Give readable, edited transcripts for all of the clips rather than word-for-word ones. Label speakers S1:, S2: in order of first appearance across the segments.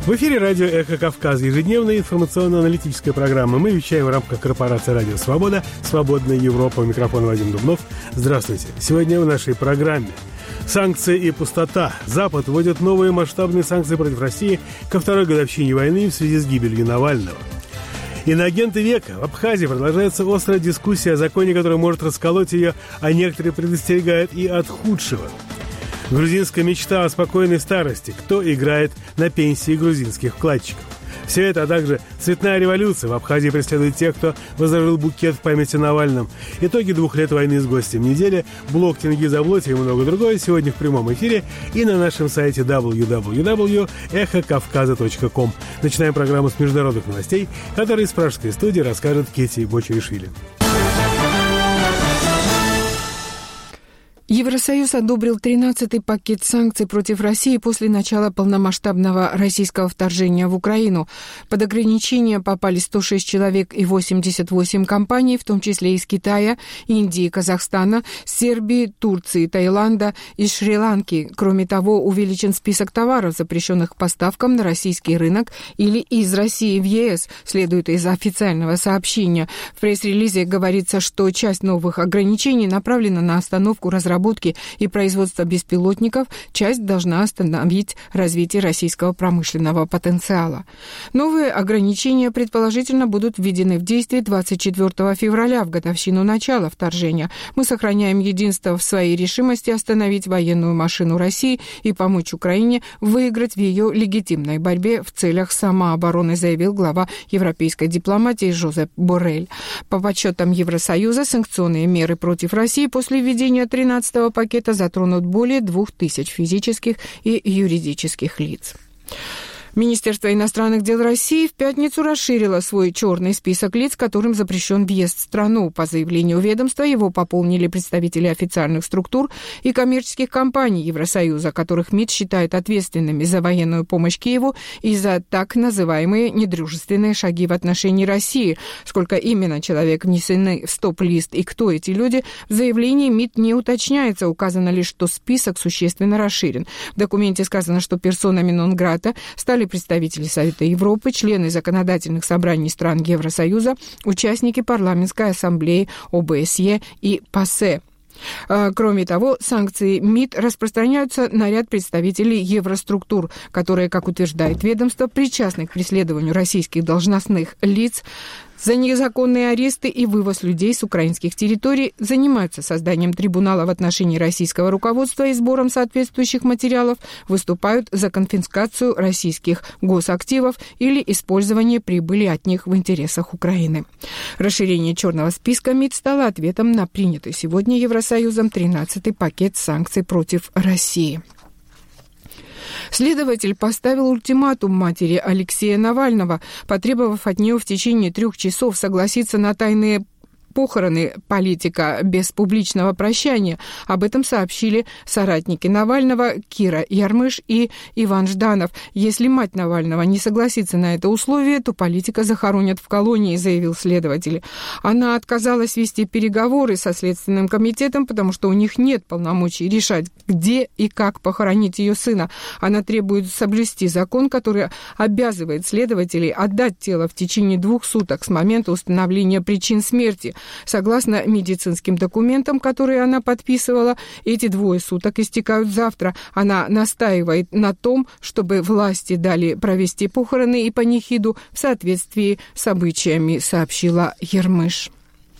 S1: В эфире радио «Эхо Кавказа», ежедневная информационно-аналитическая программа. Мы вещаем в рамках корпорации «Радио Свобода», «Свободная Европа». У микрофона Вадим Дубнов. Здравствуйте. Сегодня в нашей программе санкции и пустота. Запад вводит новые масштабные санкции против России ко второй годовщине войны в связи с гибелью Навального. Иноагенты века. В Абхазии продолжается острая дискуссия о законе, который может расколоть ее, а некоторые предостерегают и от худшего. Грузинская мечта о спокойной старости. Кто играет на пенсии грузинских вкладчиков? Все это, а также цветная революция. В Абхазии преследует тех, кто возложил букет в память о Навальном. Итоги 2 лет войны с гостем недели. Блог Тенгиза-Блоти и много другое сегодня в прямом эфире и на нашем сайте www.эхокавказа.ком. Начинаем программу с международных новостей, которые из пражской студии расскажет Кети Бочаришвили.
S2: Евросоюз одобрил 13-й пакет санкций против России после начала полномасштабного российского вторжения в Украину. Под ограничения попали 106 человек и 88 компаний, в том числе из Китая, Индии, Казахстана, Сербии, Турции, Таиланда и Шри-Ланки. Кроме того, увеличен список товаров, запрещенных к поставкам на российский рынок или из России в ЕС, следует из официального сообщения. В пресс-релизе говорится, что часть новых ограничений направлена на остановку разработки и производства беспилотников, часть должна остановить развитие российского промышленного потенциала. Новые ограничения, предположительно, будут введены в действие 24 февраля, в годовщину начала вторжения. Мы сохраняем единство в своей решимости остановить военную машину России и помочь Украине выиграть в ее легитимной борьбе в целях самообороны, заявил глава европейской дипломатии Жозеп Боррель. По подсчетам Евросоюза, санкционные меры против России после введения 13-го пакета затронут более 2000 физических и юридических лиц. Министерство иностранных дел России в пятницу расширило свой черный список лиц, которым запрещен въезд в страну. По заявлению ведомства его пополнили представители официальных структур и коммерческих компаний Евросоюза, которых МИД считает ответственными за военную помощь Киеву и за так называемые недружественные шаги в отношении России. Сколько именно человек внесены в стоп-лист и кто эти люди, в заявлении МИД не уточняется. Указано лишь, что список существенно расширен. В документе сказано, что персонами нон-грата стали представители Совета Европы, члены законодательных собраний стран Евросоюза, участники парламентской ассамблеи ОБСЕ и ПАСЕ. Кроме того, санкции МИД распространяются на ряд представителей евроструктур, которые, как утверждает ведомство, причастны к преследованию российских должностных лиц за незаконные аресты и вывоз людей с украинских территорий, занимаются созданием трибунала в отношении российского руководства и сбором соответствующих материалов, выступают за конфискацию российских госактивов или использование прибыли от них в интересах Украины. Расширение черного списка МИД стало ответом на принятый сегодня Евросоюзом 13-й пакет санкций против России. Следователь поставил ультиматум матери Алексея Навального, потребовав от нее в течение 3 часов согласиться на тайные похороны политика без публичного прощания. Об этом сообщили соратники Навального Кира Ярмыш и Иван Жданов. Если мать Навального не согласится на это условие, то политика захоронят в колонии, заявил следователь. Она отказалась вести переговоры со Следственным комитетом, потому что у них нет полномочий решать, где и как похоронить ее сына. Она требует соблюсти закон, который обязывает следователей отдать тело в течение 2 суток с момента установления причин смерти. Согласно медицинским документам, которые она подписывала, эти 2 суток истекают завтра. Она настаивает на том, чтобы власти дали провести похороны и панихиду в соответствии с обычаями, сообщила Ярмыш.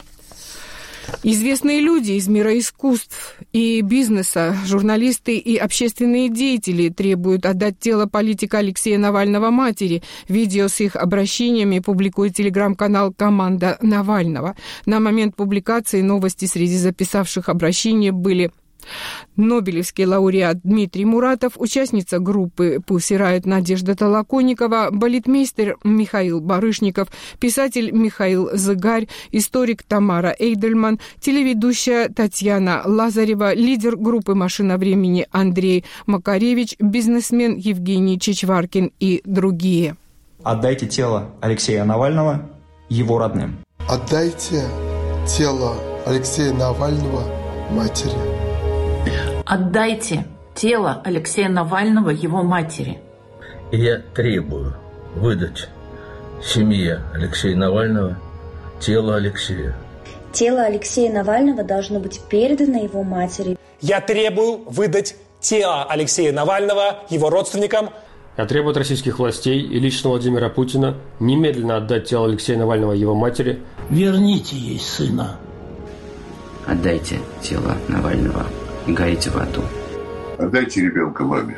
S2: Известные люди из мира искусств и бизнеса, журналисты и общественные деятели требуют отдать тело политика Алексея Навального матери. Видео с их обращениями публикует телеграм-канал «Команда Навального». На момент публикации новости среди записавших обращения были Нобелевский лауреат Дмитрий Муратов, участница группы Pussy Riot Надежда Толоконникова, балетмейстер Михаил Барышников, писатель Михаил Зыгарь, историк Тамара Эйдельман, телеведущая Татьяна Лазарева, лидер группы «Машина времени» Андрей Макаревич, бизнесмен Евгений Чичваркин и другие.
S3: Отдайте тело Алексея Навального его родным.
S4: Отдайте тело Алексея Навального матери.
S5: Отдайте тело Алексея Навального его матери. И я требую выдать семье Алексея Навального тело Алексея.
S6: Тело Алексея Навального должно быть передано его матери.
S7: Я требую выдать тело Алексея Навального его родственникам.
S8: Я требую от российских властей и лично Владимира Путина немедленно отдать тело Алексея Навального его матери.
S9: Верните ей сына.
S10: Отдайте тело Навального и горите в аду.
S11: Отдайте ребенка маме.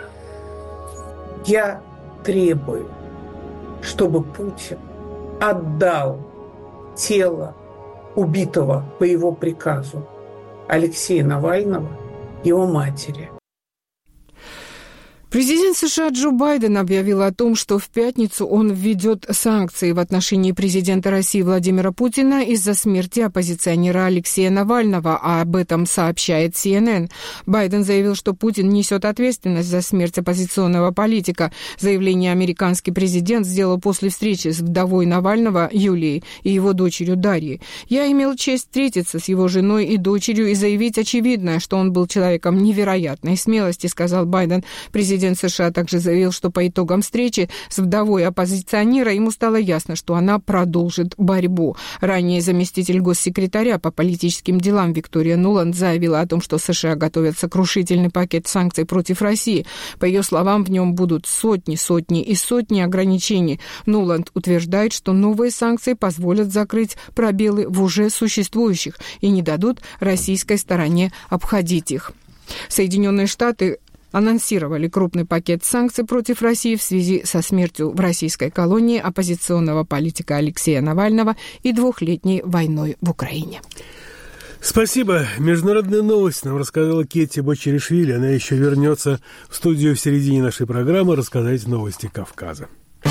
S12: Я требую, чтобы Путин отдал тело убитого по его приказу Алексея Навального его матери.
S2: Президент США Джо Байден объявил о том, что в пятницу он введет санкции в отношении президента России Владимира Путина из-за смерти оппозиционера Алексея Навального, а об этом сообщает CNN. Байден заявил, что Путин несет ответственность за смерть оппозиционного политика. Заявление американский президент сделал после встречи с вдовой Навального Юлией и его дочерью Дарьей. «Я имел честь встретиться с его женой и дочерью и заявить очевидное, что он был человеком невероятной смелости», сказал Байден. Президент США также заявил, что по итогам встречи с вдовой оппозиционера ему стало ясно, что она продолжит борьбу. Ранее заместитель госсекретаря по политическим делам Виктория Нуланд заявила о том, что США готовят сокрушительный пакет санкций против России. По ее словам, в нем будут сотни ограничений. Нуланд утверждает, что новые санкции позволят закрыть пробелы в уже существующих и не дадут российской стороне обходить их. Соединенные Штаты анонсировали крупный пакет санкций против России в связи со смертью в российской колонии оппозиционного политика Алексея Навального и 2-летней войной в Украине.
S1: Спасибо. Международные новости нам рассказала Кетти Бочеришвили. Она еще вернется в студию в середине нашей программы рассказать новости Кавказа.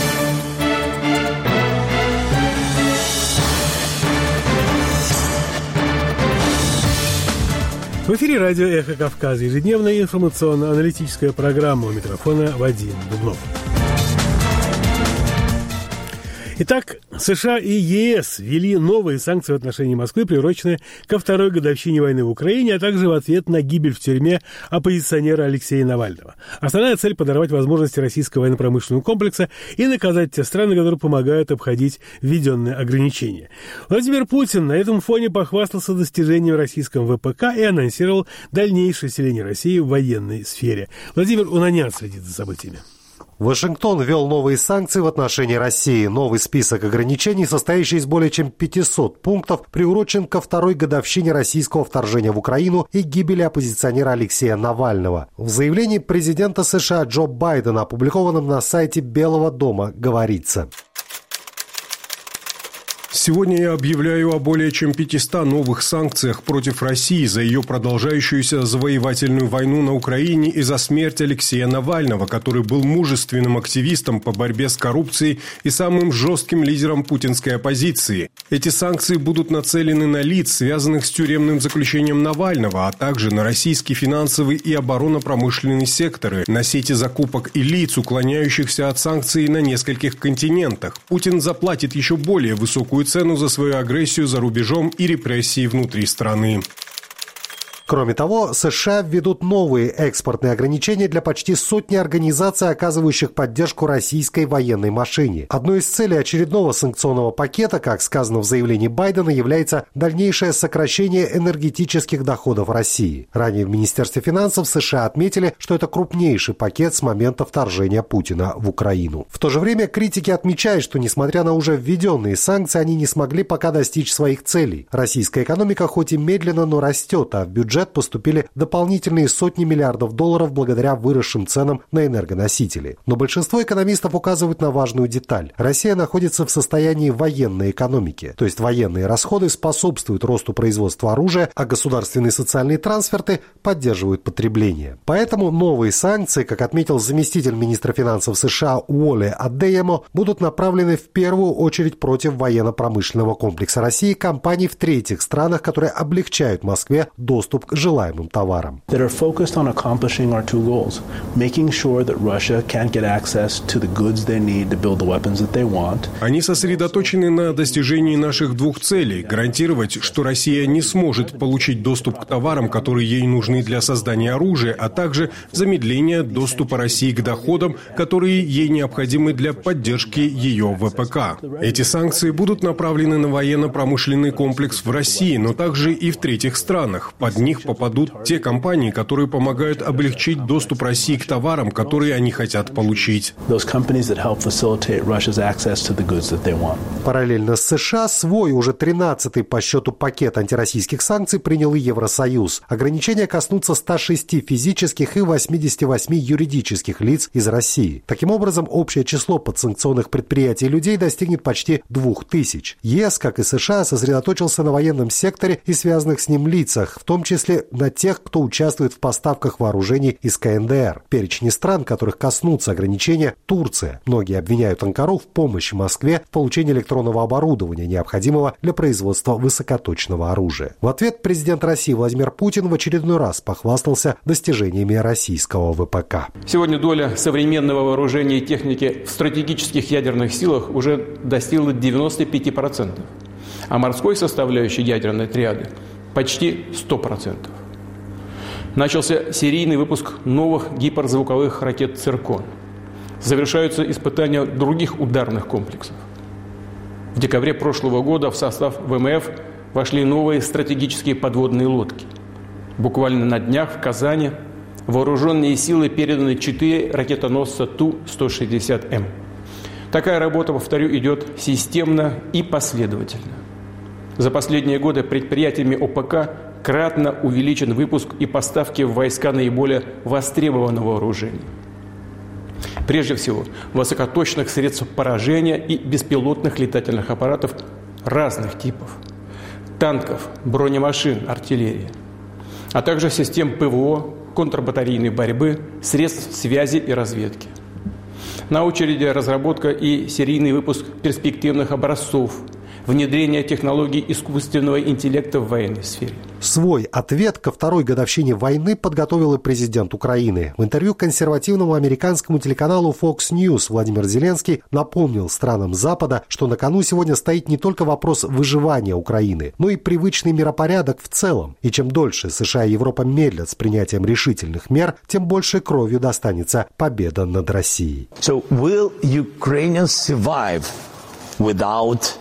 S1: В эфире радио «Эхо Кавказа», ежедневная информационно-аналитическая программа. У микрофона Вадим Дубнов. Итак, США и ЕС ввели новые санкции в отношении Москвы, приуроченные ко второй годовщине войны в Украине, а также в ответ на гибель в тюрьме оппозиционера Алексея Навального. Основная цель – подорвать возможности российского военно-промышленного комплекса и наказать те страны, которые помогают обходить введенные ограничения. Владимир Путин на этом фоне похвастался достижением российского ВПК и анонсировал дальнейшее усиление России в военной сфере. Владимир Унанян следит за событиями.
S13: Вашингтон ввел новые санкции в отношении России. Новый список ограничений, состоящий из более чем 500 пунктов, приурочен ко второй годовщине российского вторжения в Украину и гибели оппозиционера Алексея Навального. В заявлении президента США Джо Байдена, опубликованном на сайте Белого дома, говорится:
S14: Сегодня я объявляю о более чем 500 новых санкциях против России за ее продолжающуюся завоевательную войну на Украине и за смерть Алексея Навального, который был мужественным активистом по борьбе с коррупцией и самым жестким лидером путинской оппозиции. Эти санкции будут нацелены на лиц, связанных с тюремным заключением Навального, а также на российский финансовый и оборонно-промышленный секторы, на сети закупок и лиц, уклоняющихся от санкций на нескольких континентах. Путин заплатит еще более высокую цену за свою агрессию за рубежом и репрессии внутри страны.
S13: Кроме того, США введут новые экспортные ограничения для почти сотни организаций, оказывающих поддержку российской военной машине. Одной из целей очередного санкционного пакета, как сказано в заявлении Байдена, является дальнейшее сокращение энергетических доходов России. Ранее в Министерстве финансов США отметили, что это крупнейший пакет с момента вторжения Путина в Украину. В то же время критики отмечают, что несмотря на уже введенные санкции, они не смогли пока достичь своих целей. Российская экономика хоть и медленно, но растет, а в бюджет поступили дополнительные сотни миллиардов долларов благодаря выросшим ценам на энергоносители. Но большинство экономистов указывают на важную деталь. Россия находится в состоянии военной экономики, то есть военные расходы способствуют росту производства оружия, а государственные социальные трансферты поддерживают потребление. Поэтому новые санкции, как отметил заместитель министра финансов США Уолли Адеямо, будут направлены в первую очередь против военно-промышленного комплекса России, компаний в третьих странах, которые облегчают Москве доступ к к желаемым товарам.
S14: Они сосредоточены на достижении наших двух целей – гарантировать, что Россия не сможет получить доступ к товарам, которые ей нужны для создания оружия, а также замедление доступа России к доходам, которые ей необходимы для поддержки ее ВПК. Эти санкции будут направлены на военно-промышленный комплекс в России, но также и в третьих странах. Под них попадут те компании, которые помогают облегчить доступ России к товарам, которые они хотят получить.
S13: Параллельно с США свой уже 13-й по счету пакет антироссийских санкций принял и Евросоюз. Ограничения коснутся 106 физических и 88 юридических лиц из России. Таким образом, общее число подсанкционных предприятий и людей достигнет почти 2000. ЕС, как и США, сосредоточился на военном секторе и связанных с ним лицах, в том числе на тех, кто участвует в поставках вооружений из КНДР. В перечне стран, которых коснутся ограничения, Турция. Многие обвиняют Анкару в помощи Москве в получении электронного оборудования, необходимого для производства высокоточного оружия. В ответ президент России Владимир Путин в очередной раз похвастался достижениями российского ВПК.
S15: Сегодня доля современного вооружения и техники в стратегических ядерных силах уже достигла 95%, а морской составляющей ядерной триады почти 100%. Начался серийный выпуск новых гиперзвуковых ракет «Циркон». Завершаются испытания других ударных комплексов. В декабре прошлого года в состав ВМФ вошли новые стратегические подводные лодки. Буквально на днях в Казани вооруженные силы переданы 4 ракетоносца Ту-160М. Такая работа, повторю, идет системно и последовательно. За последние годы предприятиями ОПК кратно увеличен выпуск и поставки в войска наиболее востребованного вооружения. Прежде всего, высокоточных средств поражения и беспилотных летательных аппаратов разных типов, танков, бронемашин, артиллерии, а также систем ПВО, контрбатарейной борьбы, средств связи и разведки. На очереди разработка и серийный выпуск перспективных образцов, внедрение технологий искусственного интеллекта в военной сфере.
S13: Свой ответ ко второй годовщине войны подготовил и президент Украины. В интервью консервативному американскому телеканалу Fox News Владимир Зеленский напомнил странам Запада, что на кону сегодня стоит не только вопрос выживания Украины, но и привычный миропорядок в целом. И чем дольше США и Европа медлят с принятием решительных мер, тем больше кровью достанется победа над Россией.
S9: So will Ukrainians survive without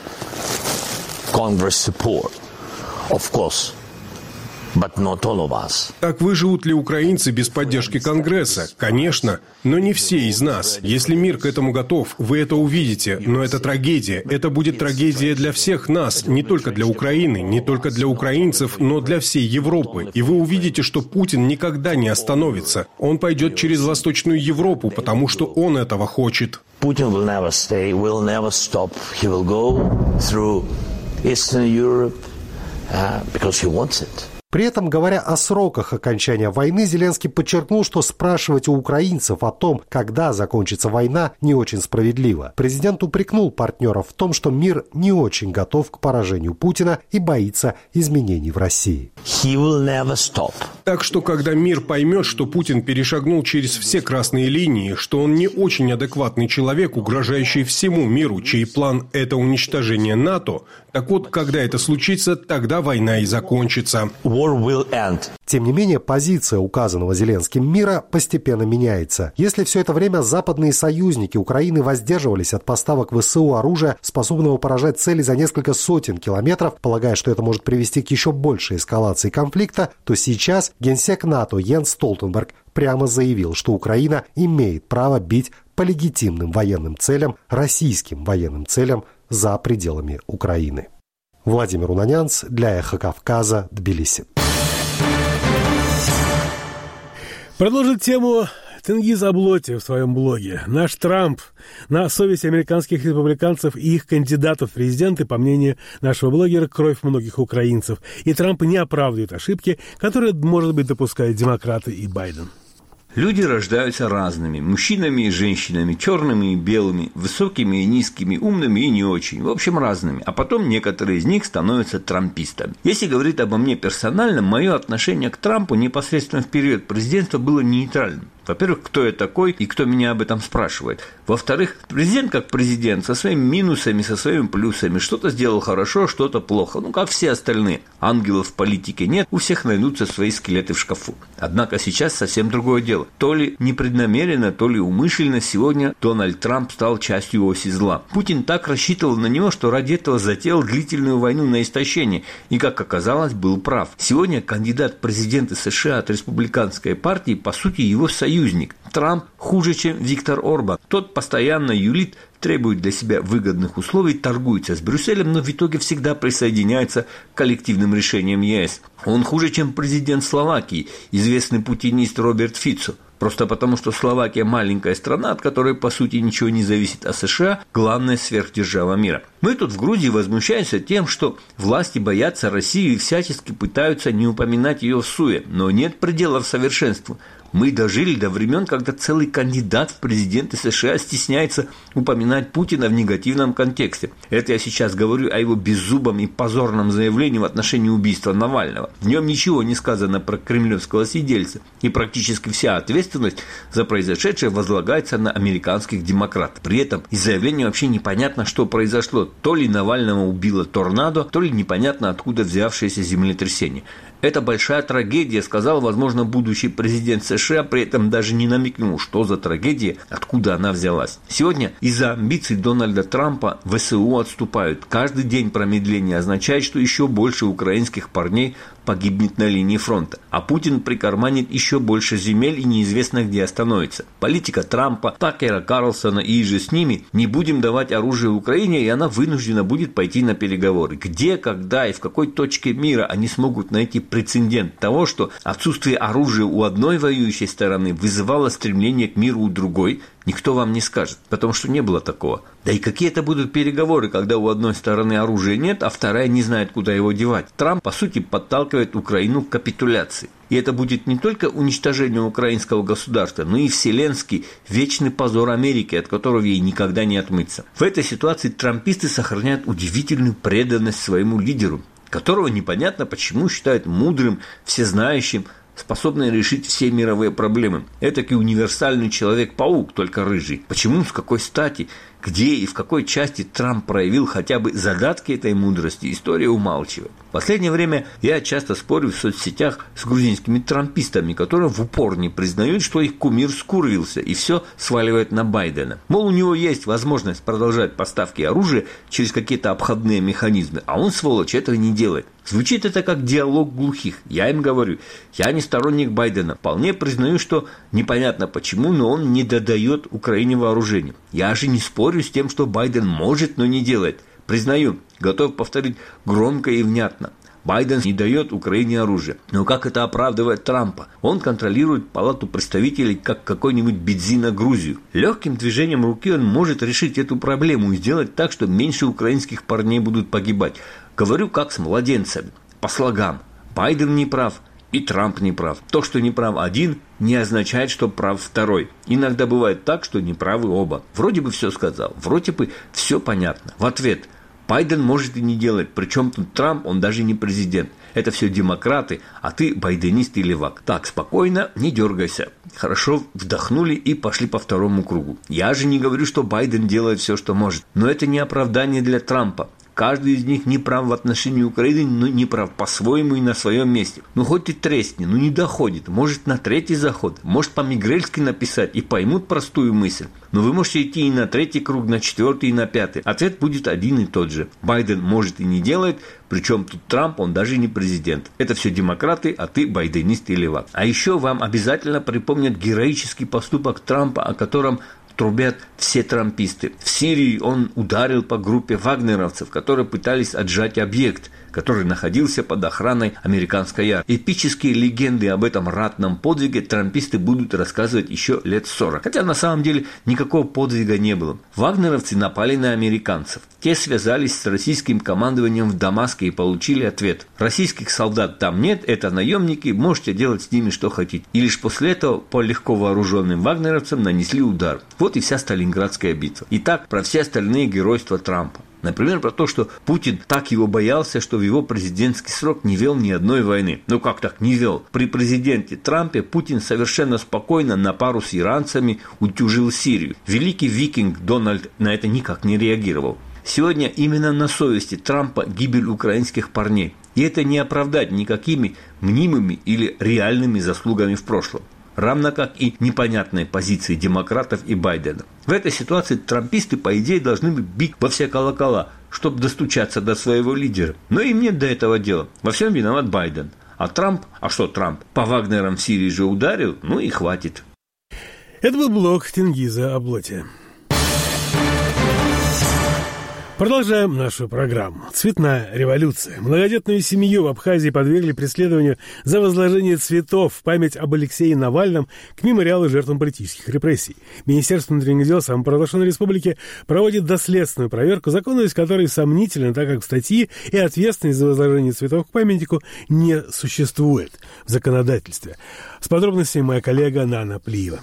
S9: Congress support? Of course, but not all of us.
S14: Так выживут ли украинцы без поддержки Конгресса? Конечно, но не все из нас. Если мир к этому готов, вы это увидите, но это трагедия. Это будет трагедия для всех нас, не только для Украины, не только для украинцев, но для всей Европы. И вы увидите, что Путин никогда не остановится. Он пойдет через Восточную Европу, потому что он этого хочет.
S9: Putin will never stay, will never stop. He will go through Eastern Europe because he wants it.
S13: При этом, говоря о сроках окончания войны, Зеленский подчеркнул, что спрашивать у украинцев о том, когда закончится война, не очень справедливо. Президент упрекнул партнеров в том, что мир не очень готов к поражению Путина и боится изменений в России.
S9: He will never stop.
S14: Так что, когда мир поймет, что Путин перешагнул через все красные линии, что он не очень адекватный человек, угрожающий всему миру, чей план – это уничтожение НАТО, так вот, когда это случится, тогда война и закончится.
S13: Тем не менее, позиция указанного Зеленским мира постепенно меняется. Если все это время западные союзники Украины воздерживались от поставок ВСУ оружия, способного поражать цели за несколько сотен километров, полагая, что это может привести к еще большей эскалации конфликта, то сейчас генсек НАТО Йенс Столтенберг прямо заявил, что Украина имеет право бить по легитимным военным целям, российским военным целям за пределами Украины. Владимир Унанянц для «Эхо Кавказа», Тбилиси.
S1: Продолжит тему Тенгиз Аблоти в своем блоге. Наш Трамп на совесть американских республиканцев и их кандидатов в президенты, по мнению нашего блогера, кровь многих украинцев. И Трамп не оправдывает ошибки, которые, может быть, допускают демократы и Байден.
S16: Люди рождаются разными, мужчинами и женщинами, черными и белыми, высокими и низкими, умными и не очень, в общем, разными. А потом некоторые из них становятся трампистами. Если говорить обо мне персонально, мое отношение к Трампу непосредственно в период президентства было нейтральным. Во-первых, кто я такой и кто меня об этом спрашивает. Во-вторых, президент как президент, со своими минусами, со своими плюсами. Что-то сделал хорошо, что-то плохо. Как все остальные. Ангелов в политике нет, у всех найдутся свои скелеты в шкафу. Однако сейчас совсем другое дело. То ли непреднамеренно, то ли умышленно сегодня Дональд Трамп стал частью оси зла. Путин так рассчитывал на него, что ради этого затеял длительную войну на истощение. И, как оказалось, был прав. Сегодня кандидат в президенты США от республиканской партии, по сути, его союзник. Трамп хуже, чем Виктор Орбан. Тот постоянно юлит, требует для себя выгодных условий, торгуется с Брюсселем, но в итоге всегда присоединяется к коллективным решениям ЕС. Он хуже, чем президент Словакии, известный путинист Роберт Фицо. Просто потому, что Словакия маленькая страна, от которой, по сути, ничего не зависит, а США – главная сверхдержава мира. Мы тут в Грузии возмущаемся тем, что власти боятся России и всячески пытаются не упоминать ее в СУЕ, но нет пределов совершенству. Мы дожили до времен, когда целый кандидат в президенты США стесняется упоминать Путина в негативном контексте. Это я сейчас говорю о его беззубом и позорном заявлении в отношении убийства Навального. В нем ничего не сказано про кремлевского сидельца, и практически вся ответственность за произошедшее возлагается на американских демократов. При этом из заявления вообще непонятно, что произошло. То ли Навального убило торнадо, то ли непонятно откуда взявшееся землетрясение. Это большая трагедия, сказал, возможно, будущий президент США, при этом даже не намекнул, что за трагедия, откуда она взялась. Сегодня из-за амбиций Дональда Трампа ВСУ отступают. Каждый день промедления означает, что еще больше украинских парней погибнет на линии фронта, а Путин прикарманит еще больше земель и неизвестно где остановится. Политика Трампа, Такера Карлсона и же с ними: не будем давать оружие Украине, и она вынуждена будет пойти на переговоры. Где, когда и в какой точке мира они смогут найти прецедент того, что отсутствие оружия у одной воюющей стороны вызывало стремление к миру у другой, никто вам не скажет, потому что не было такого. Да и какие это будут переговоры, когда у одной стороны оружия нет, а вторая не знает, куда его девать. Трамп, по сути, подталкивает Украину к капитуляции. И это будет не только уничтожение украинского государства, но и вселенский, вечный позор Америки, от которого ей никогда не отмыться. В этой ситуации трамписты сохраняют удивительную преданность своему лидеру, которого непонятно почему считают мудрым, всезнающим, способный решить все мировые проблемы. Этакий универсальный человек-паук, только рыжий. Почему, с какой стати, где и в какой части Трамп проявил хотя бы задатки этой мудрости, история умалчивает. В последнее время я часто спорю в соцсетях с грузинскими трампистами, которые в упор не признают, что их кумир скурвился и все сваливают на Байдена. Мол, у него есть возможность продолжать поставки оружия через какие-то обходные механизмы, а он, сволочь, этого не делает. Звучит это как диалог глухих. Я им говорю, я не сторонник Байдена. Вполне признаю, что непонятно почему, но он не додает Украине вооружения. Я же не спорю с тем, что Байден может, но не делает. Признаю, готов повторить громко и внятно. Байден не дает Украине оружие. Но как это оправдывает Трампа? Он контролирует Палату представителей, как какой-нибудь Бедзина Грузию. Легким движением руки он может решить эту проблему и сделать так, что меньше украинских парней будут погибать. Говорю как с младенцами, по слогам. Байден не прав, и Трамп не прав. То, что не прав один, не означает, что прав второй. Иногда бывает так, что не правы оба. Вроде бы все сказал, вроде бы все понятно. В ответ: Байден может и не делать, причем тут Трамп, он даже не президент. Это все демократы, а ты байденист и левак. Так, спокойно, не дергайся. Хорошо, вдохнули и пошли по второму кругу. Я же не говорю, что Байден делает все, что может. Но это не оправдание для Трампа. Каждый из них не прав в отношении Украины, но не прав по-своему и на своем месте. Ну хоть и тресни, но не доходит. Может на третий заход, может по-мигрельски написать и поймут простую мысль. Но вы можете идти и на третий круг, на четвертый и на пятый. Ответ будет один и тот же. Байден может и не делает, причем тут Трамп, он даже не президент. Это все демократы, а ты байденист и левак. А еще вам обязательно припомнят героический поступок Трампа, о котором трубят все трамписты. В Сирии он ударил по группе вагнеровцев, которые пытались отжать объект. который находился под охраной американской армии. Эпические легенды об этом ратном подвиге трамписты будут рассказывать еще лет 40. Хотя на самом деле никакого подвига не было. Вагнеровцы напали на американцев. Те связались с российским командованием в Дамаске и получили ответ: российских солдат там нет, это наемники, можете делать с ними что хотите. И лишь после этого по легко вооруженным вагнеровцам нанесли удар. Вот и вся Сталинградская битва. Итак, про все остальные геройства Трампа. Например, про то, что Путин так его боялся, что в его президентский срок не вел ни одной войны. Ну как так не вел? При президенте Трампе Путин совершенно спокойно на пару с иранцами утюжил Сирию. Великий викинг Дональд на это никак не реагировал. Сегодня именно на совести Трампа гибель украинских парней. И это не оправдать никакими мнимыми или реальными заслугами в прошлом. Равно как и непонятной позиции демократов и Байдена. В этой ситуации трамписты, по идее, должны бить во все колокола, чтобы достучаться до своего лидера. Но им нет до этого дела. Во всем виноват Байден. А Трамп? А что Трамп? По Вагнерам в Сирии же ударил? Ну и хватит.
S1: Это был блог Тенгиза Аблоти. Продолжаем нашу программу. Цветная революция. Многодетную семью в Абхазии подвергли преследованию за возложение цветов в память об Алексее Навальном к мемориалу жертвам политических репрессий. Министерство внутренних дел самопровозглашенной республики проводит доследственную проверку, законность которой сомнительна, так как в статье и ответственность за возложение цветов к памятнику не существует в законодательстве. С подробностями моя коллега Нана Плиева.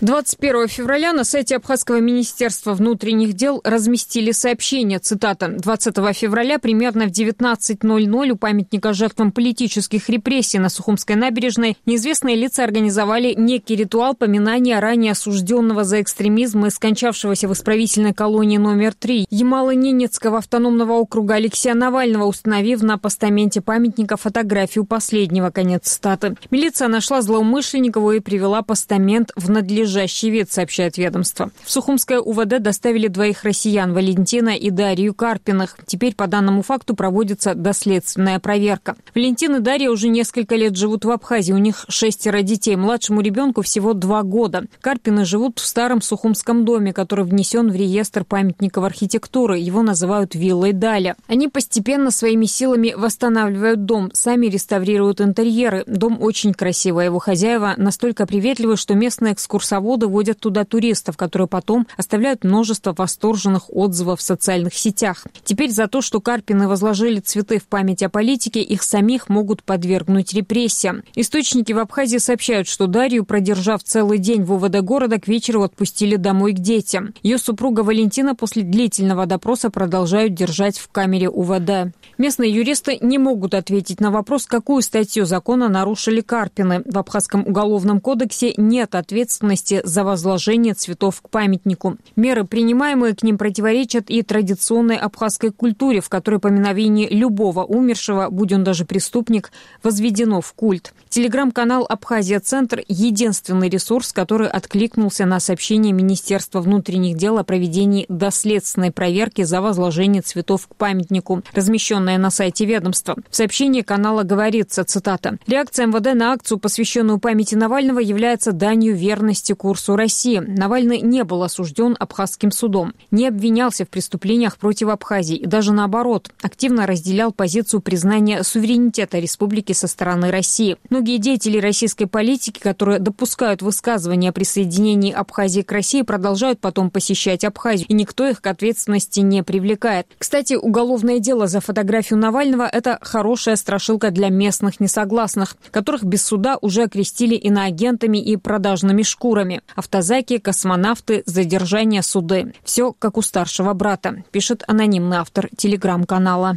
S2: 21 февраля на сайте Абхазского министерства внутренних дел разместили сообщение, цитата: «20 февраля примерно в 19:00 у памятника жертвам политических репрессий на Сухумской набережной неизвестные лица организовали некий ритуал поминания ранее осужденного за экстремизм и скончавшегося в исправительной колонии номер 3 Ямало-Ненецкого автономного округа Алексея Навального, установив на постаменте памятника фотографию последнего». Конец цитаты. Милиция нашла злоумышленников и привела постамент в надлежащий вид, сообщает ведомство. В Сухумское УВД доставили двоих россиян, Валентина и Дарью Карпиных. Теперь по данному факту проводится доследственная проверка. Валентин и Дарья уже несколько лет живут в Абхазии. У них 6 детей. Младшему ребенку всего 2 года. Карпины живут в старом Сухумском доме, который внесен в реестр памятников архитектуры. Его называют виллой Даля. Они постепенно своими силами восстанавливают дом, сами реставрируют интерьеры. Дом очень красивый. Его хозяева настолько приветливы, что местные экскурсоводы водят туда туристов, которые потом оставляют множество восторженных отзывов в социальных сетях. Теперь за то, что Карпины возложили цветы в память о политике, их самих могут подвергнуть репрессиям. Источники в Абхазии сообщают, что Дарью, продержав целый день в УВД города, к вечеру отпустили домой к детям. Ее супруга Валентина после длительного допроса продолжают держать в камере УВД. Местные юристы не могут ответить на вопрос, какую статью закона нарушили Карпины. В Абхазском уголовном кодексе нет ответственности за возложение цветов к памятнику. Меры, принимаемые к ним, противоречат и традиционной абхазской культуре, в которой поминовение любого умершего, будь он даже преступник, возведено в культ. Телеграм-канал «Абхазия-центр» – единственный ресурс, который откликнулся на сообщение Министерства внутренних дел о проведении доследственной проверки за возложение цветов к памятнику, размещенное на сайте ведомства. В сообщении канала говорится, цитата: «Реакция МВД на акцию, посвященную памяти Навального, является данью верности курсу России. Навальный не был осужден Абхазским судом, не обвинялся в преступлениях против Абхазии и даже наоборот, активно разделял позицию признания суверенитета республики со стороны России. Многие деятели российской политики, которые допускают высказывания о присоединении Абхазии к России, продолжают потом посещать Абхазию, и никто их к ответственности не привлекает. Кстати, уголовное дело за фотографию Навального – это хорошая страшилка для местных несогласных, которых без суда уже окрестили иноагентами и продажными шкурами. Автозаки, космонавты, задержания, суды. Все как у старшего брата, пишет анонимный автор телеграм-канала.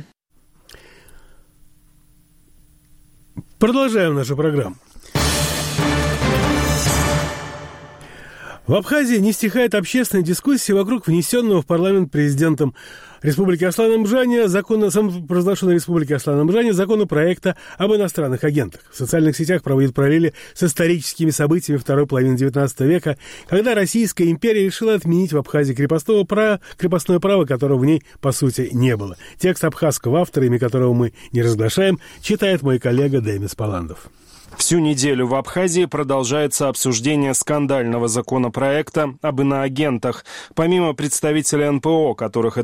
S1: Продолжаем нашу программу. В Абхазии не стихает общественная дискуссия вокруг внесенного в парламент президентом Республики Аслан-Амжани, самопровозглашенной Республики Аслан-Амжани, законопроекта об иностранных агентах. В социальных сетях проводят параллели с историческими событиями второй половины XIX века, когда Российская империя решила отменить в Абхазии крепостное право, которого в ней, по сути, не было. Текст абхазского автора, имя которого мы не разглашаем, читает мой коллега Демис Паландов.
S17: Всю неделю в Абхазии продолжается обсуждение скандального законопроекта об иноагентах. Помимо представителей НПО, которых этот закон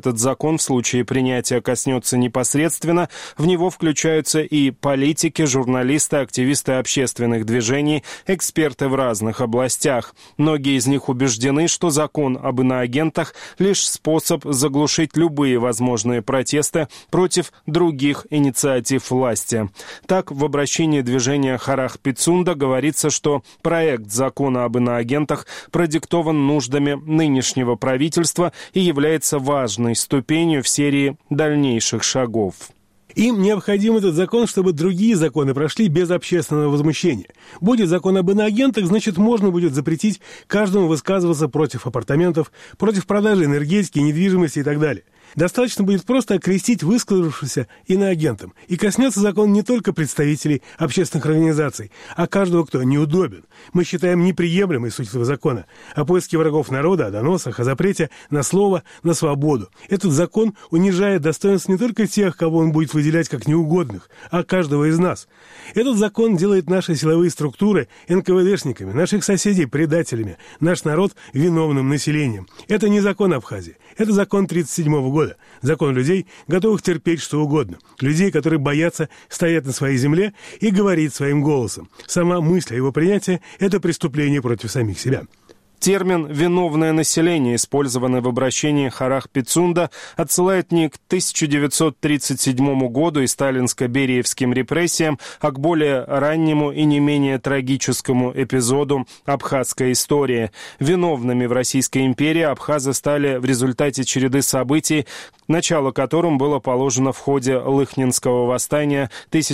S17: закон в случае принятия коснется непосредственно, в него включаются и политики, журналисты, активисты общественных движений, эксперты в разных областях. Многие из них убеждены, что закон об иноагентах – лишь способ заглушить любые возможные протесты против других инициатив власти. Так, в обращении движения Харах Пицунда говорится, что проект закона об иноагентах продиктован нуждами нынешнего правительства и является важной ступенью в серии дальнейших шагов.
S1: Им необходим этот закон, чтобы другие законы прошли без общественного возмущения. Будет закон об иноагентах, значит, можно будет запретить каждому высказываться против апартаментов, против продажи энергетики, недвижимости и так далее. Достаточно будет просто окрестить высказавшегося иноагентом. И коснется закон не только представителей общественных организаций, а каждого, кто неудобен. Мы считаем неприемлемой суть этого закона о поиске врагов народа, о доносах, о запрете на слово, на свободу. Этот закон унижает достоинство не только тех, кого он будет выделять как неугодных, а каждого из нас. Этот закон делает наши силовые структуры НКВДшниками, наших соседей предателями, наш народ виновным населением. Это не закон Абхазии, это закон 1937 года. Закон людей, готовых терпеть что угодно. Людей, которые боятся стоять на своей земле и говорить своим голосом. Сама мысль о его принятии – это преступление против самих себя.
S17: Термин «виновное население», использованный в обращении Харах Пицунда, отсылает не к 1937 году и сталинско-бериевским репрессиям, а к более раннему и не менее трагическому эпизоду абхазской истории. Виновными в Российской империи абхазы стали в результате череды событий, начало которым было положено в ходе Лыхнинского восстания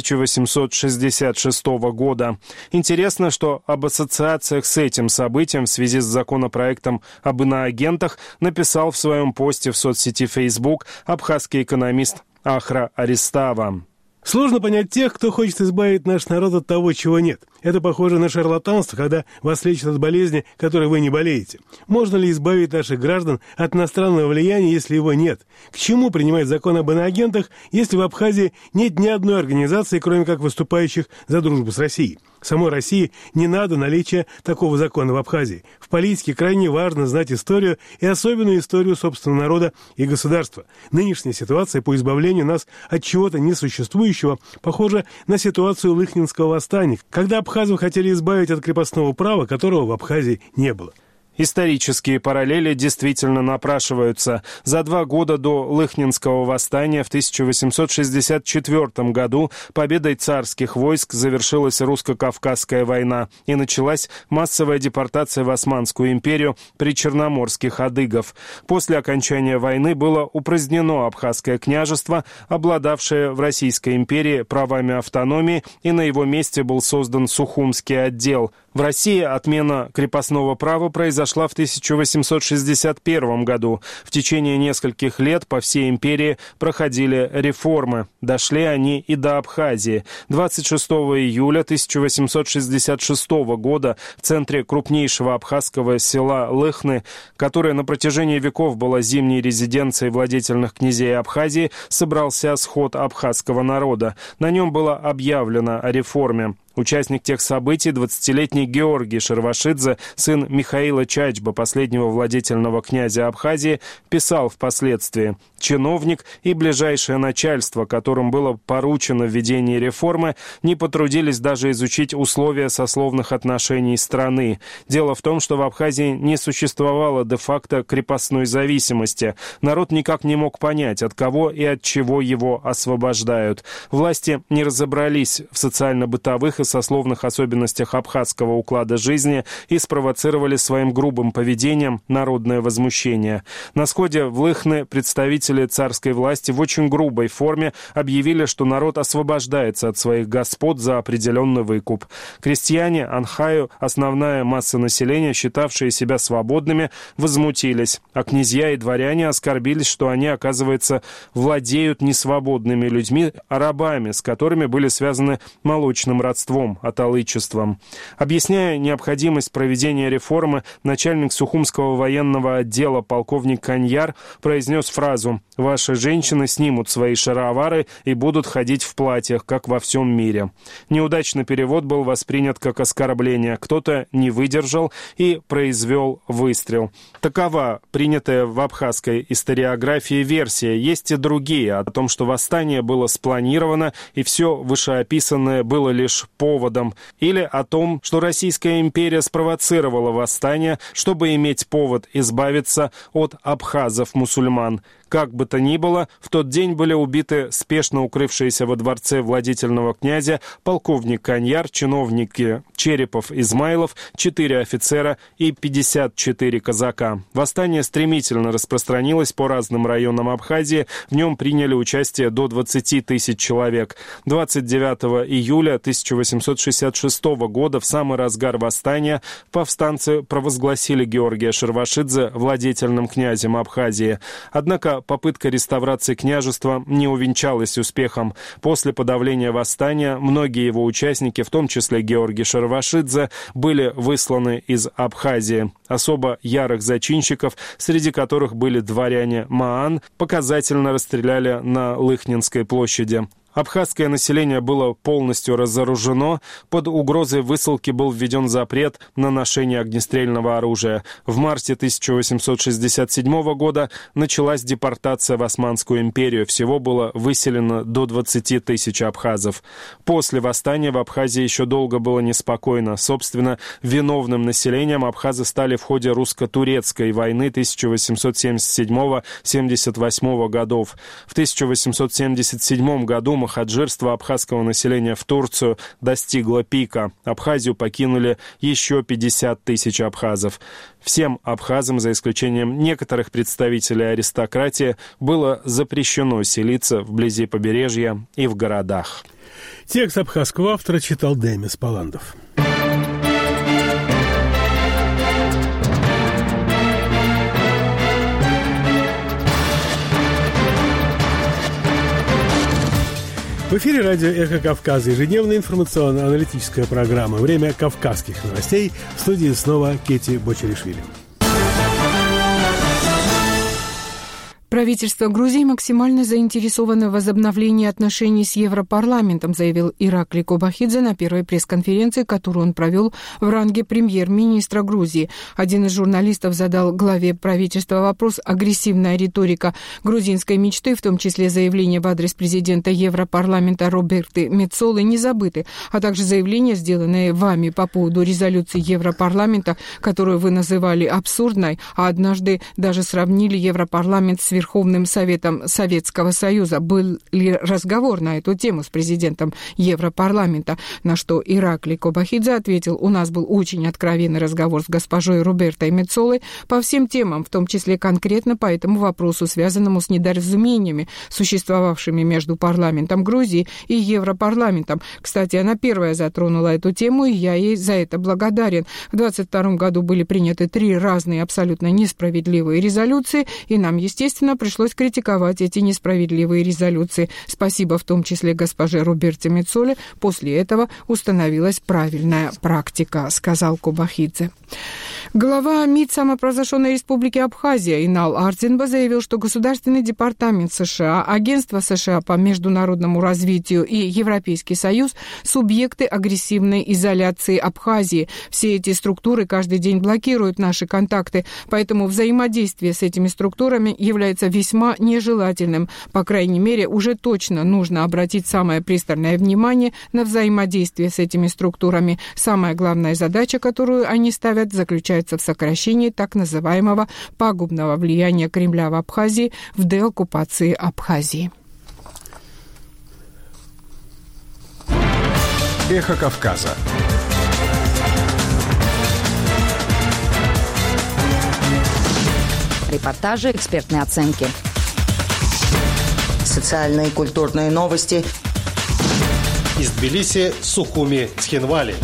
S17: 1866 года. Интересно, что об ассоциациях с этим событием в связи с законопроектом об иноагентах написал в своем посте в соцсети Facebook абхазский экономист Ахра Аристава.
S1: Сложно понять тех, кто хочет избавить наш народ от того, чего нет. Это похоже на шарлатанство, когда вас лечат от болезни, которой вы не болеете. Можно ли избавить наших граждан от иностранного влияния, если его нет? К чему принимать закон об иноагентах, если в Абхазии нет ни одной организации, кроме как выступающих за дружбу с Россией? Самой России не надо наличия такого закона в Абхазии. В политике крайне важно знать историю и особенную историю собственного народа и государства. Нынешняя ситуация по избавлению нас от чего-то несуществующего похожа на ситуацию Лыхнинского восстания, когда абхазов хотели избавить от крепостного права, которого в Абхазии не было.
S17: Исторические параллели действительно напрашиваются. За 2 года до Лыхнинского восстания в 1864 году победой царских войск завершилась русско-кавказская война и началась массовая депортация в Османскую империю причерноморских адыгов. После окончания войны было упразднено Абхазское княжество, обладавшее в Российской империи правами автономии, и на его месте был создан Сухумский отдел. В России отмена крепостного права произошла в 1861 году. В течение нескольких лет по всей империи проходили реформы. Дошли они и до Абхазии. 26 июля 1866 года в центре крупнейшего абхазского села Лыхны, которое на протяжении веков было зимней резиденцией владетельных князей Абхазии, собрался сход абхазского народа. На нем было объявлено о реформе. Участник тех событий, 20-летний Георгий Шервашидзе, сын Михаила Чачба, последнего владетельного князя Абхазии, писал впоследствии: «Чиновник и ближайшее начальство, которым было поручено введение реформы, не потрудились даже изучить условия сословных отношений страны. Дело в том, что в Абхазии не существовало де-факто крепостной зависимости. Народ никак не мог понять, от кого и от чего его освобождают. Власти не разобрались в социально-бытовых и сословных особенностях абхазского уклада жизни и спровоцировали своим грубым поведением народное возмущение. На сходе в Лыхны представители царской власти в очень грубой форме объявили, что народ освобождается от своих господ за определенный выкуп. Крестьяне, Анхаю, основная масса населения, считавшие себя свободными, возмутились, а князья и дворяне оскорбились, что они, оказывается, владеют не свободными людьми, а рабами, с которыми были связаны молочным родством воровством, аталычеством. Объясняя необходимость проведения реформы, начальник Сухумского военного отдела полковник Каньяр произнес фразу: «Ваши женщины снимут свои шаровары и будут ходить в платьях, как во всем мире». Неудачный перевод был воспринят как оскорбление. Кто-то не выдержал и произвел выстрел. Такова принятая в абхазской историографии версия. Есть и другие о том, что восстание было спланировано и все вышеописанное было лишь поводом. Или о том, что Российская империя спровоцировала восстание, чтобы иметь повод избавиться от абхазов-мусульман. Как бы то ни было, в тот день были убиты спешно укрывшиеся во дворце владетельного князя полковник Каньяр, чиновники Черепов-Измайлов, 4 офицера и 54 казака. Восстание стремительно распространилось по разным районам Абхазии, в нем приняли участие до 20 тысяч человек. 29 июля 1866 года, в самый разгар восстания, повстанцы провозгласили Георгия Шервашидзе владетельным князем Абхазии. Однако попытка реставрации княжества не увенчалась успехом. После подавления восстания многие его участники, в том числе Георгий Шервашидзе, были высланы из Абхазии. Особо ярых зачинщиков, среди которых были дворяне Маан, показательно расстреляли на Лыхнинской площади. Абхазское население было полностью разоружено, под угрозой высылки был введен запрет на ношение огнестрельного оружия. В марте 1867 года началась депортация в Османскую империю. Всего было выселено до 20 тысяч абхазов. После восстания в Абхазии еще долго было неспокойно. Собственно, виновным населением абхазы стали в ходе русско-турецкой войны 1877-78 годов. В 1877 году мухаджирство абхазского населения в Турцию достигло пика. Абхазию покинули еще 50 тысяч абхазов. Всем абхазам, за исключением некоторых представителей аристократии, было запрещено селиться вблизи побережья и в городах.
S1: Текст абхазского автора читал Демис Паландов. В эфире радио «Эхо Кавказа», ежедневная информационно-аналитическая программа «Время кавказских новостей». В студии снова Кети Бочаришвили.
S2: Правительство Грузии максимально заинтересовано в возобновлении отношений с Европарламентом, заявил Ираклий Кобахидзе на первой пресс-конференции, которую он провел в ранге премьер-министра Грузии. Один из журналистов задал главе правительства вопрос: агрессивная риторика грузинской мечты, в том числе заявления в адрес президента Европарламента Роберты Мецолы, не забыты, а также заявления, сделанные вами по поводу резолюции Европарламента, которую вы называли абсурдной, а однажды даже сравнили Европарламент с Верховным Советом Советского Союза. Был ли разговор на эту тему с президентом Европарламента? На что Ираклий Кобахидзе ответил: у нас был очень откровенный разговор с госпожой Робертой Мецолой по всем темам, в том числе конкретно по этому вопросу, связанному с недоразумениями, существовавшими между парламентом Грузии и Европарламентом. Кстати, она первая затронула эту тему, и я ей за это благодарен. В 2022 году были приняты 3 разные абсолютно несправедливые резолюции, и нам, естественно, пришлось критиковать эти несправедливые резолюции. Спасибо в том числе госпоже Роберте Мецоле. После этого установилась правильная практика, сказал Кобахидзе. Глава МИД самопровозглашенной республики Абхазия Инал Ардзинба заявил, что Государственный департамент США, Агентство США по международному развитию и Европейский Союз – субъекты агрессивной изоляции Абхазии. Все эти структуры каждый день блокируют наши контакты, поэтому взаимодействие с этими структурами является весьма нежелательным. По крайней мере, уже точно нужно обратить самое пристальное внимание на взаимодействие с этими структурами. Самая главная задача, которую они ставят, заключается в сокращении так называемого пагубного влияния Кремля в Абхазии в деоккупации Абхазии.
S18: Эхо Кавказа.
S19: Репортажи, экспертные оценки. Социальные и культурные новости.
S13: Из Тбилиси, Сухуми, Цхинвали.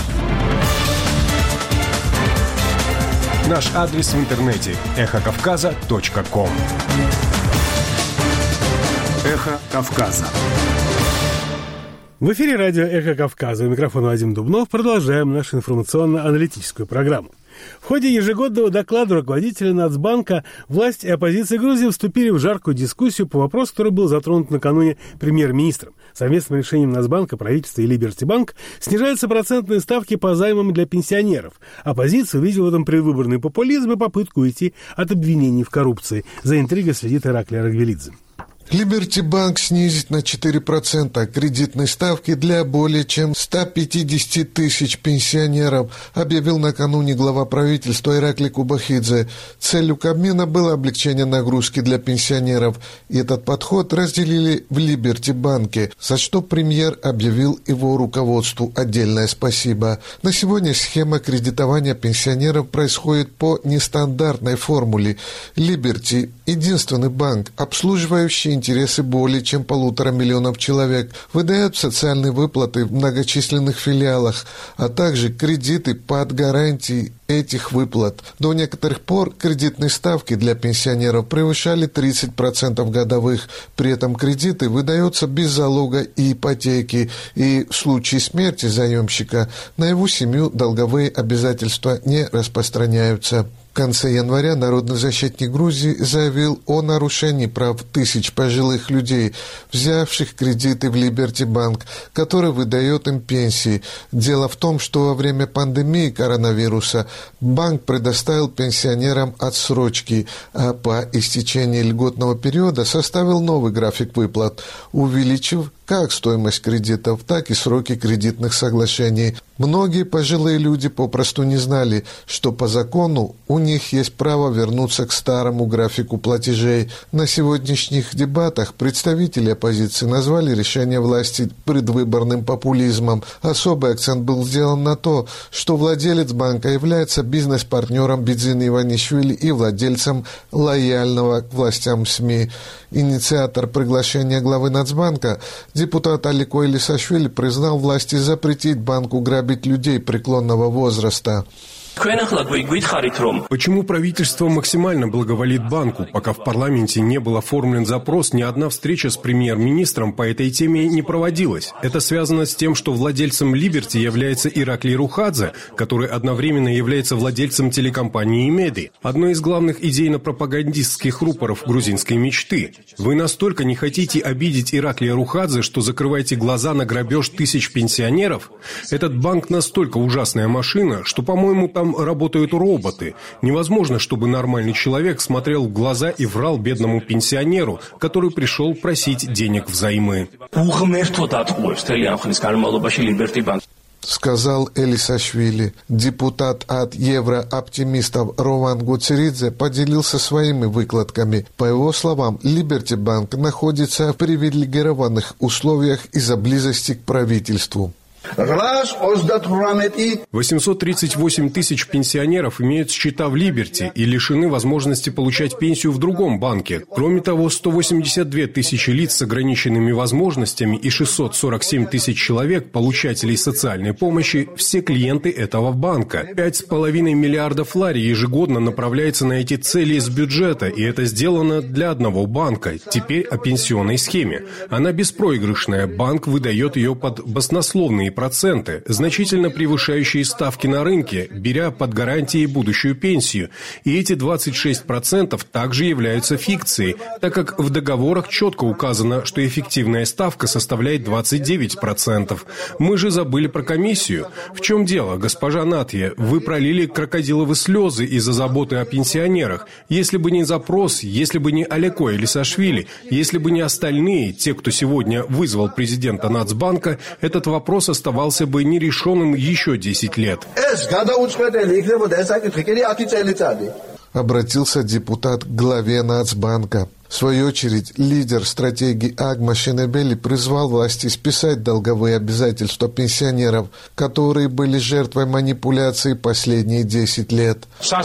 S18: Наш адрес в интернете – эхокавказа.ком.
S14: Эхо Кавказа.
S1: В эфире радио «Эхо Кавказа». У микрофона Вадим Дубнов. Продолжаем нашу информационно-аналитическую программу. В ходе ежегодного доклада руководителя Нацбанка власть и оппозиция Грузии вступили в жаркую дискуссию по вопросу, который был затронут накануне премьер-министром. Совместным решением Нацбанка, правительства и Либерти Банк снижаются процентные ставки по займам для пенсионеров. Оппозиция увидела в этом предвыборный популизм и попытку уйти от обвинений в коррупции. За интригой следит Ираклий Аргвелидзе.
S20: Либерти Банк снизит на 4% кредитной ставки для более чем 150 тысяч пенсионеров, объявил накануне глава правительства Ираклий Кубахидзе. Целью Кабмина было облегчение нагрузки для пенсионеров. И этот подход разделили в Либерти Банке, за что премьер объявил его руководству отдельное спасибо. На сегодня схема кредитования пенсионеров происходит по нестандартной формуле. Либерти – единственный банк, обслуживающий интересы более чем 1,5 миллиона человек, выдает социальные выплаты в многочисленных филиалах, а также кредиты под гарантией этих выплат. До некоторых пор кредитные ставки для пенсионеров превышали 30% годовых. При этом кредиты выдаются без залога и ипотеки, и в случае смерти заемщика на его семью долговые обязательства не распространяются. В конце января народный защитник Грузии заявил о нарушении прав тысяч пожилых людей, взявших кредиты в Либерти Банк, который выдает им пенсии. Дело в том, что во время пандемии коронавируса банк предоставил пенсионерам отсрочки, а по истечении льготного периода составил новый график выплат, увеличив как стоимость кредитов, так и сроки кредитных соглашений. Многие пожилые люди попросту не знали, что по закону у них есть право вернуться к старому графику платежей. На сегодняшних дебатах представители оппозиции назвали решение власти предвыборным популизмом. Особый акцент был сделан на то, что владелец банка является бизнес-партнером Бидзины Иванишвили и владельцем лояльного к властям СМИ. Инициатор приглашения главы Нацбанка, депутат Алико Элисашвили, признал власти запретить банку грабить людей преклонного возраста.
S14: Почему правительство максимально благоволит банку? Пока в парламенте не был оформлен запрос, ни одна встреча с премьер-министром по этой теме не проводилась. Это связано с тем, что владельцем Либерти является Ираклий Рухадзе, который одновременно является владельцем телекомпании Меди, одной из главных идейно-пропагандистских рупоров грузинской мечты. Вы настолько не хотите обидеть Ираклия Рухадзе, что закрываете глаза на грабеж тысяч пенсионеров? Этот банк настолько ужасная машина, что, по-моему, там работают роботы. Невозможно, чтобы нормальный человек смотрел в глаза и врал бедному пенсионеру, который пришел просить денег взаймы.
S20: Сказал Элисашвили. Депутат от еврооптимистов Рован Гуцеридзе поделился своими выкладками. По его словам, Либерти Банк находится в привилегированных условиях из-за близости к правительству.
S14: 838 тысяч пенсионеров имеют счета в Либерти и лишены возможности получать пенсию в другом банке. Кроме того, 182 тысячи лиц с ограниченными возможностями и 647 тысяч человек, получателей социальной помощи, все клиенты этого банка. 5,5 миллиардов лари ежегодно направляется на эти цели из бюджета, и это сделано для одного банка. Теперь о пенсионной схеме. Она беспроигрышная. Банк выдает ее под баснословные проценты, значительно превышающие ставки на рынке, беря под гарантией будущую пенсию. И эти 26% также являются фикцией, так как в договорах четко указано, что эффективная ставка составляет 29%. Мы же забыли про комиссию. В чем дело, госпожа Натья? Вы пролили крокодиловы слезы из-за заботы о пенсионерах. Если бы не запрос, если бы не Алико Элисашвили, если бы не остальные, те, кто сегодня вызвал президента Нацбанка, этот вопрос оставался бы нерешенным еще 10 лет.
S20: Обратился депутат к главе Нацбанка. В свою очередь, лидер стратегии Агма Шинебели призвал власти списать долговые обязательства пенсионеров, которые были жертвой манипуляций последние 10 лет.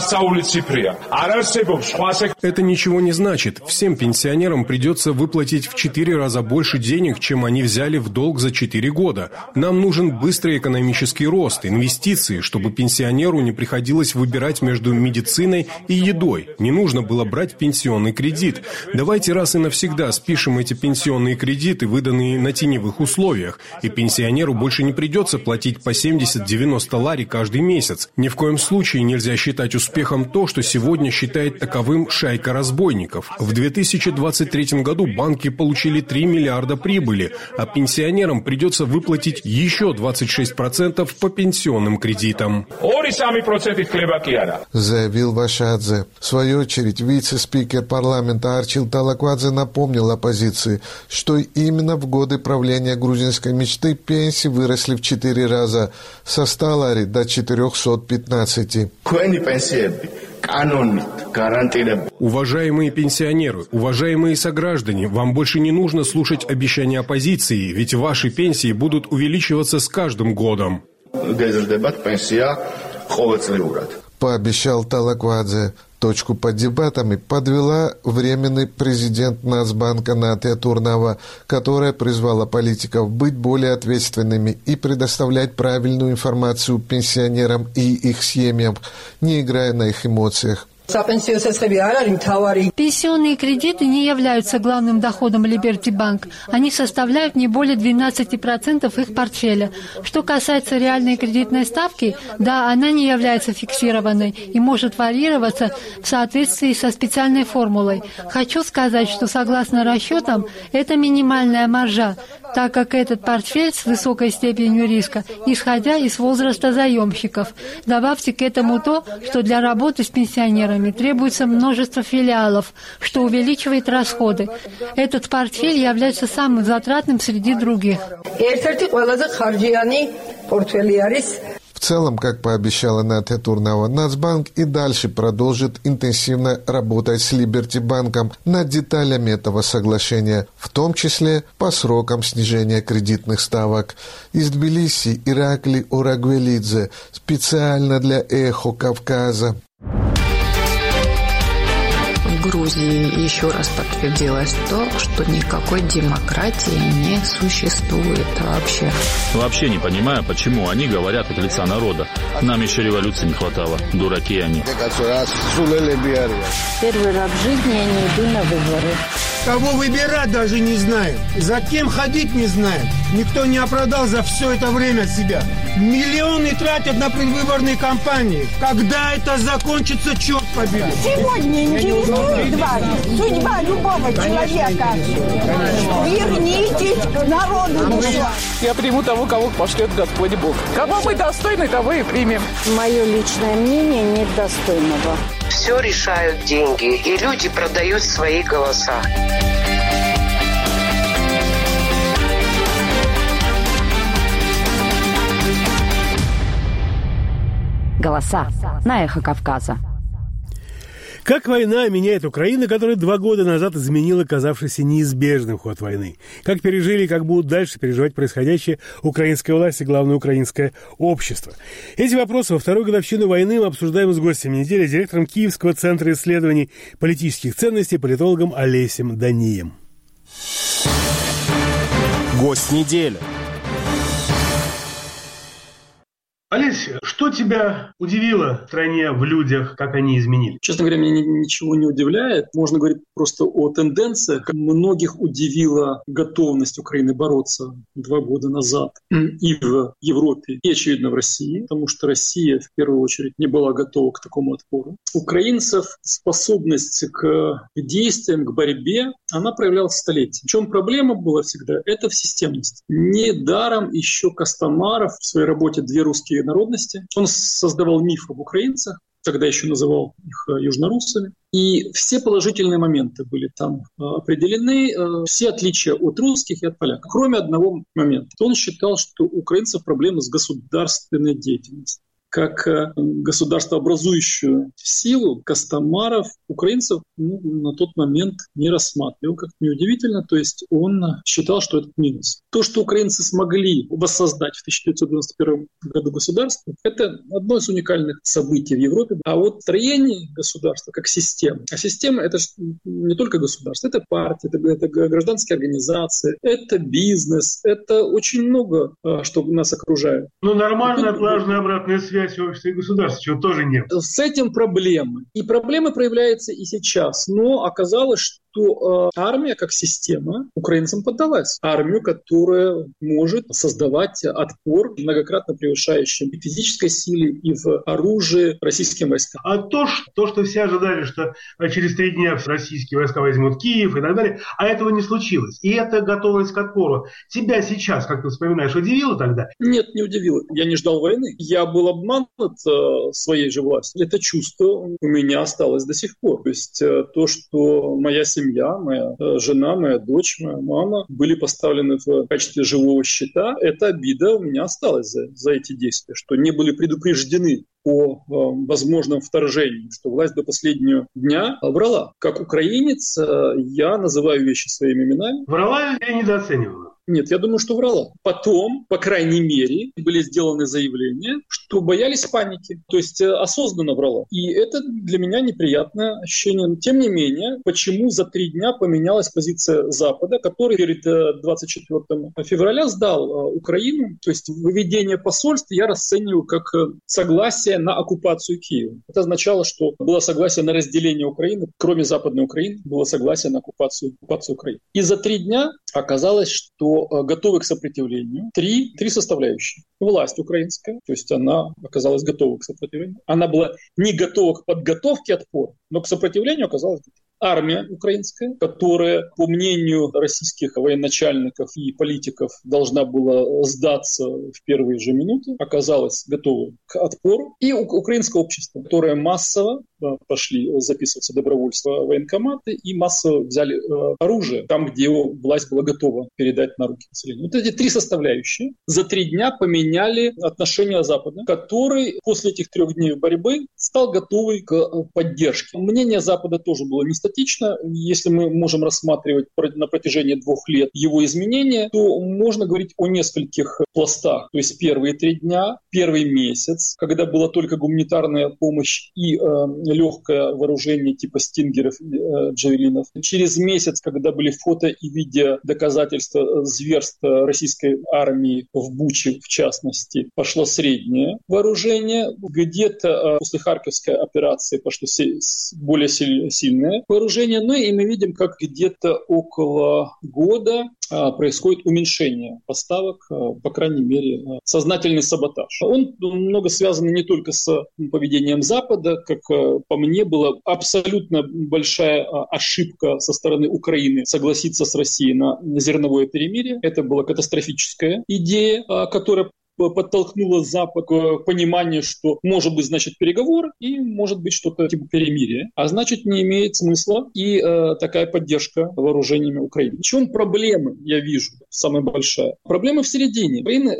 S14: Это ничего не значит. Всем пенсионерам придется выплатить в 4 раза больше денег, чем они взяли в долг за 4 года. Нам нужен быстрый экономический рост, инвестиции, чтобы пенсионеру не приходилось выбирать между медициной и едой. Не нужно было брать пенсионный кредит. Давайте раз и навсегда спишем эти пенсионные кредиты, выданные на теневых условиях, и пенсионеру больше не придется платить по 70-90 лари каждый месяц. Ни в коем случае нельзя считать успехом то, что сегодня считает таковым шайка разбойников. В 2023 году банки получили 3 миллиарда прибыли, а пенсионерам придется выплатить еще 26% по пенсионным кредитам.
S20: Заявил Вашадзе. В свою очередь, вице-спикер парламента Арчил Талаквадзе напомнил оппозиции, что именно в годы правления грузинской мечты пенсии выросли в 4 раза со 100 лари до 415.
S14: Уважаемые пенсионеры, уважаемые сограждане, вам больше не нужно слушать обещания оппозиции, ведь ваши пенсии будут увеличиваться с каждым годом.
S20: Пообещал Талаквадзе. Точку под дебатами подвела временный президент Нацбанка Наталья Турнава, которая призвала политиков быть более ответственными и предоставлять правильную информацию пенсионерам и их семьям, не играя на их эмоциях.
S21: Пенсионные кредиты не являются главным доходом Liberty Bank. Они составляют не более 12% их портфеля. Что касается реальной кредитной ставки, да, она не является фиксированной и может варьироваться в соответствии со специальной формулой. Хочу сказать, что согласно расчетам, это минимальная маржа, так как этот портфель с высокой степенью риска, исходя из возраста заемщиков. Добавьте к этому то, что для работы с пенсионерами требуется множество филиалов, что увеличивает расходы. Этот портфель является самым затратным среди других.
S20: В целом, как пообещала Наталья Турнава, Нацбанк и дальше продолжит интенсивно работать с Liberty Банком над деталями этого соглашения, в том числе по срокам снижения кредитных ставок. Из Тбилиси Иракли Орагвелидзе специально для «Эхо Кавказа».
S22: В Грузии еще раз подтвердилось то, что никакой демократии не существует вообще.
S23: Вообще не понимаю, почему они говорят от лица народа. Нам еще революции не хватало. Дураки они.
S21: Первый раз в жизни я не иду на выборы.
S24: Кого выбирать даже не знаем. За кем ходить не знаем. Никто не оправдал за все это время себя. Миллионы тратят на предвыборные кампании. Когда это закончится, черт побери.
S25: Сегодня интересует вас судьба любого человека. Вернитесь к народу душа.
S26: Я приму того, кого пошлет Господь Бог. Кого мы достойны, того и примем.
S21: Мое личное мнение нет достойного.
S27: Все решают деньги, и люди продают свои голоса.
S19: Голоса на «Эхо Кавказа».
S1: Как война меняет Украину, которая 2 года назад изменила казавшийся неизбежным ход войны? Как пережили и как будут дальше переживать происходящее украинская власть и, главное, украинское общество? Эти вопросы во вторую годовщину войны мы обсуждаем с гостем недели, директором Киевского центра исследований политических ценностей, политологом Олесем Данием.
S18: Гость недели.
S1: Олесь, что тебя удивило в стране, в людях, как они изменились?
S28: Честно говоря, меня ничего не удивляет. Можно говорить просто о тенденциях. Многих удивила готовность Украины бороться 2 года назад и в Европе, и, очевидно, в России, потому что Россия, в первую очередь, не была готова к такому отпору. Украинцев способность к действиям, к борьбе, она проявлялась столетиями. В чем проблема была всегда? Это в системности. Недаром еще Костомаров в своей работе «Две русские народности». Он создавал миф об украинцах, тогда еще называл их южнорусами. И все положительные моменты были там определены, все отличия от русских и от поляков. Кроме одного момента. Он считал, что у украинцев проблемы с государственной деятельностью. Как государствообразующую силу Костомаров украинцев на тот момент не рассматривал, как неудивительно. То есть он считал, что это минус. То, что украинцы смогли воссоздать в 1991 году государство, это одно из уникальных событий в Европе. А вот строение государства как система. А система — это не только государство, это партия, это гражданские организации, это бизнес, это очень много, что нас окружает.
S1: Ну, нормальная, плавная обратная связь общества и государства, чего тоже нет.
S28: С этим проблемы. И проблемы проявляются и сейчас. Но оказалось, что что армия как система украинцам поддалась. Армию, которая может создавать отпор, многократно превышающий и в физической силе, и в оружии российским войскам.
S1: А то, что все ожидали, что через 3 дня российские войска возьмут Киев и так далее, а этого не случилось. И эта готовность к отпору тебя сейчас, как ты вспоминаешь, удивила тогда?
S28: Нет, не удивило. Я не ждал войны. Я был обманут своей же властью. Это чувство у меня осталось до сих пор. То есть то, что моя семья, моя жена, моя дочь, моя мама были поставлены в качестве живого щита, эта обида у меня осталась за эти действия, что не были предупреждены о возможном вторжении, что власть до последнего дня врала. Как украинец я называю вещи своими именами.
S1: Врала или недооценивала?
S28: Нет, я думаю, что врала. Потом, по крайней мере, были сделаны заявления, что боялись паники. То есть осознанно врала. И это для меня неприятное ощущение. Тем не менее, почему за 3 дня поменялась позиция Запада, который перед 24 февраля сдал Украину. То есть выведение посольств я расцениваю как согласие на оккупацию Киева. Это означало, что было согласие на разделение Украины. Кроме Западной Украины было согласие на оккупацию Украины. И за 3 дня оказалось, что готовы к сопротивлению три составляющие. Власть украинская, то есть она оказалась готова к сопротивлению. Она была не готова к подготовке отпора, но к сопротивлению оказалась готова. Армия украинская, которая, по мнению российских военачальников и политиков, должна была сдаться в первые же минуты, оказалась готова к отпору. И украинское общество, которое массово пошли записываться добровольство в военкоматы и массово взяли оружие там, где власть была готова передать на руки населению. Вот эти 3 составляющие за 3 дня поменяли отношение Запада, который после этих 3 дней борьбы стал готовый к поддержке. Мнение Запада тоже было не статично. Если мы можем рассматривать на протяжении 2 лет его изменения, то можно говорить о нескольких пластах. То есть первые 3 дня, первый месяц, когда была только гуманитарная помощь и легкое вооружение типа стингеров, джавелинов. Через месяц, когда были фото и видео доказательства зверства российской армии в Буче, в частности, пошло среднее вооружение. Где-то после Харьковской операции пошло более сильное вооружение. Ну и мы видим, как где-то около года происходит уменьшение поставок, по крайней мере, сознательный саботаж. Он много связан не только с поведением Запада, как по мне была абсолютно большая ошибка со стороны Украины согласиться с Россией на зерновое перемирие. Это была катастрофическая идея, которая подтолкнуло Запад к пониманию, что может быть, значит, переговоры и может быть что-то типа перемирия, а значит, не имеет смысла и такая поддержка вооружениями Украины. В чем проблема, я вижу, самая большая? Проблема в середине.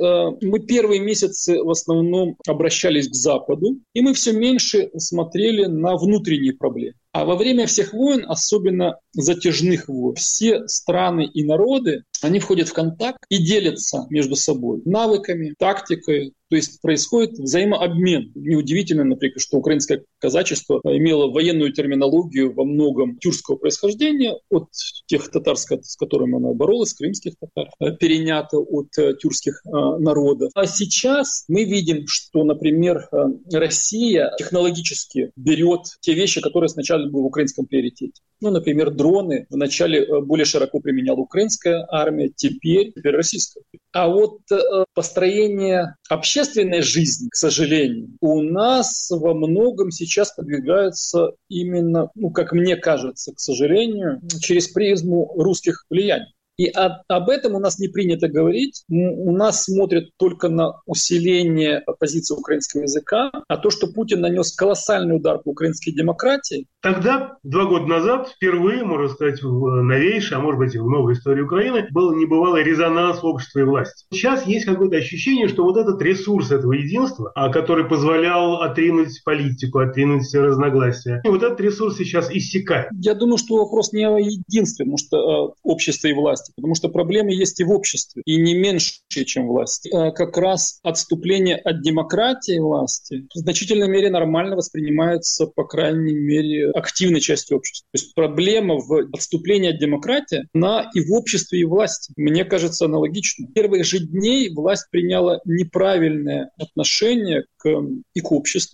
S28: Мы первые месяцы в основном обращались к Западу, и мы все меньше смотрели на внутренние проблемы. А во время всех войн, особенно затяжных войн, все страны и народы, они входят в контакт и делятся между собой навыками, тактикой. То есть происходит взаимообмен. Неудивительно, например, что украинское казачество имело военную терминологию во многом тюркского происхождения от тех татар, с которыми оно боролось, крымских татар, перенято от тюркских народов. А сейчас мы видим, что, например, Россия технологически берет те вещи, которые сначала были в украинском приоритете. Ну, например, дроны вначале более широко применяла украинская армия, теперь российская. А вот построение общественной жизни, к сожалению, у нас во многом сейчас подвигается именно, как мне кажется, к сожалению, через призму русских влияний. И об этом у нас не принято говорить. У нас смотрят только на усиление позиции украинского языка, а то, что Путин нанес колоссальный удар по украинской демократии.
S1: Тогда, 2 года назад, впервые, можно сказать, в новейшей, а может быть и в новой истории Украины, был небывалый резонанс общества и власти. Сейчас есть какое-то ощущение, что вот этот ресурс этого единства, который позволял отринуть политику, отринуть все разногласия, и вот этот ресурс сейчас иссякает.
S28: Я думаю, что вопрос не о единстве, потому что общество и власть. Потому что проблемы есть и в обществе, и не меньше, чем власти. Как раз отступление от демократии власти в значительной мере нормально воспринимается, по крайней мере, активной частью общества. То есть проблема в отступлении от демократии, она и в обществе, и в власти. Мне кажется, аналогично. В первых же дней власть приняла неправильное отношение и к обществу,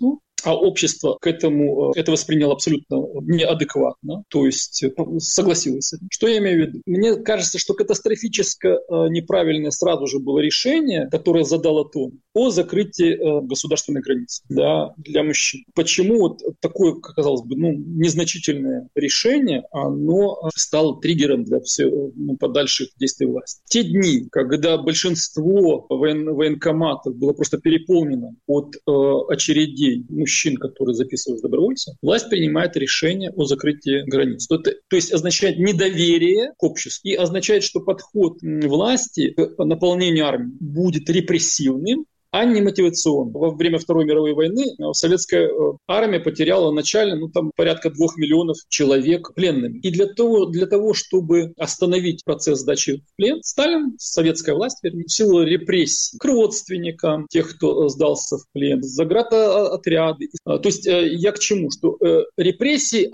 S28: а общество к этому это восприняло абсолютно неадекватно, то есть согласилось с этим. Что я имею в виду? Мне кажется, что катастрофически неправильное сразу же было решение, которое задало тон, о закрытии государственной границы, да, для мужчин. Почему вот такое, казалось бы, незначительное решение, оно стало триггером для подальших действий власти? Те дни, когда большинство военкоматов было просто переполнено от очередей мужчин, которые записываются добровольцами, власть принимает решение о закрытии границ. То есть означает недоверие к обществу и означает, что подход власти к наполнению армии будет репрессивным, а не мотивационным. Во время Второй мировой войны советская армия потеряла начально порядка 2 миллионов человек пленными. И для того, чтобы остановить процесс сдачи в плен, Сталин, советская власть, в силу репрессий к родственникам тех, кто сдался в плен, заградотряды. То есть я к чему? Что репрессии,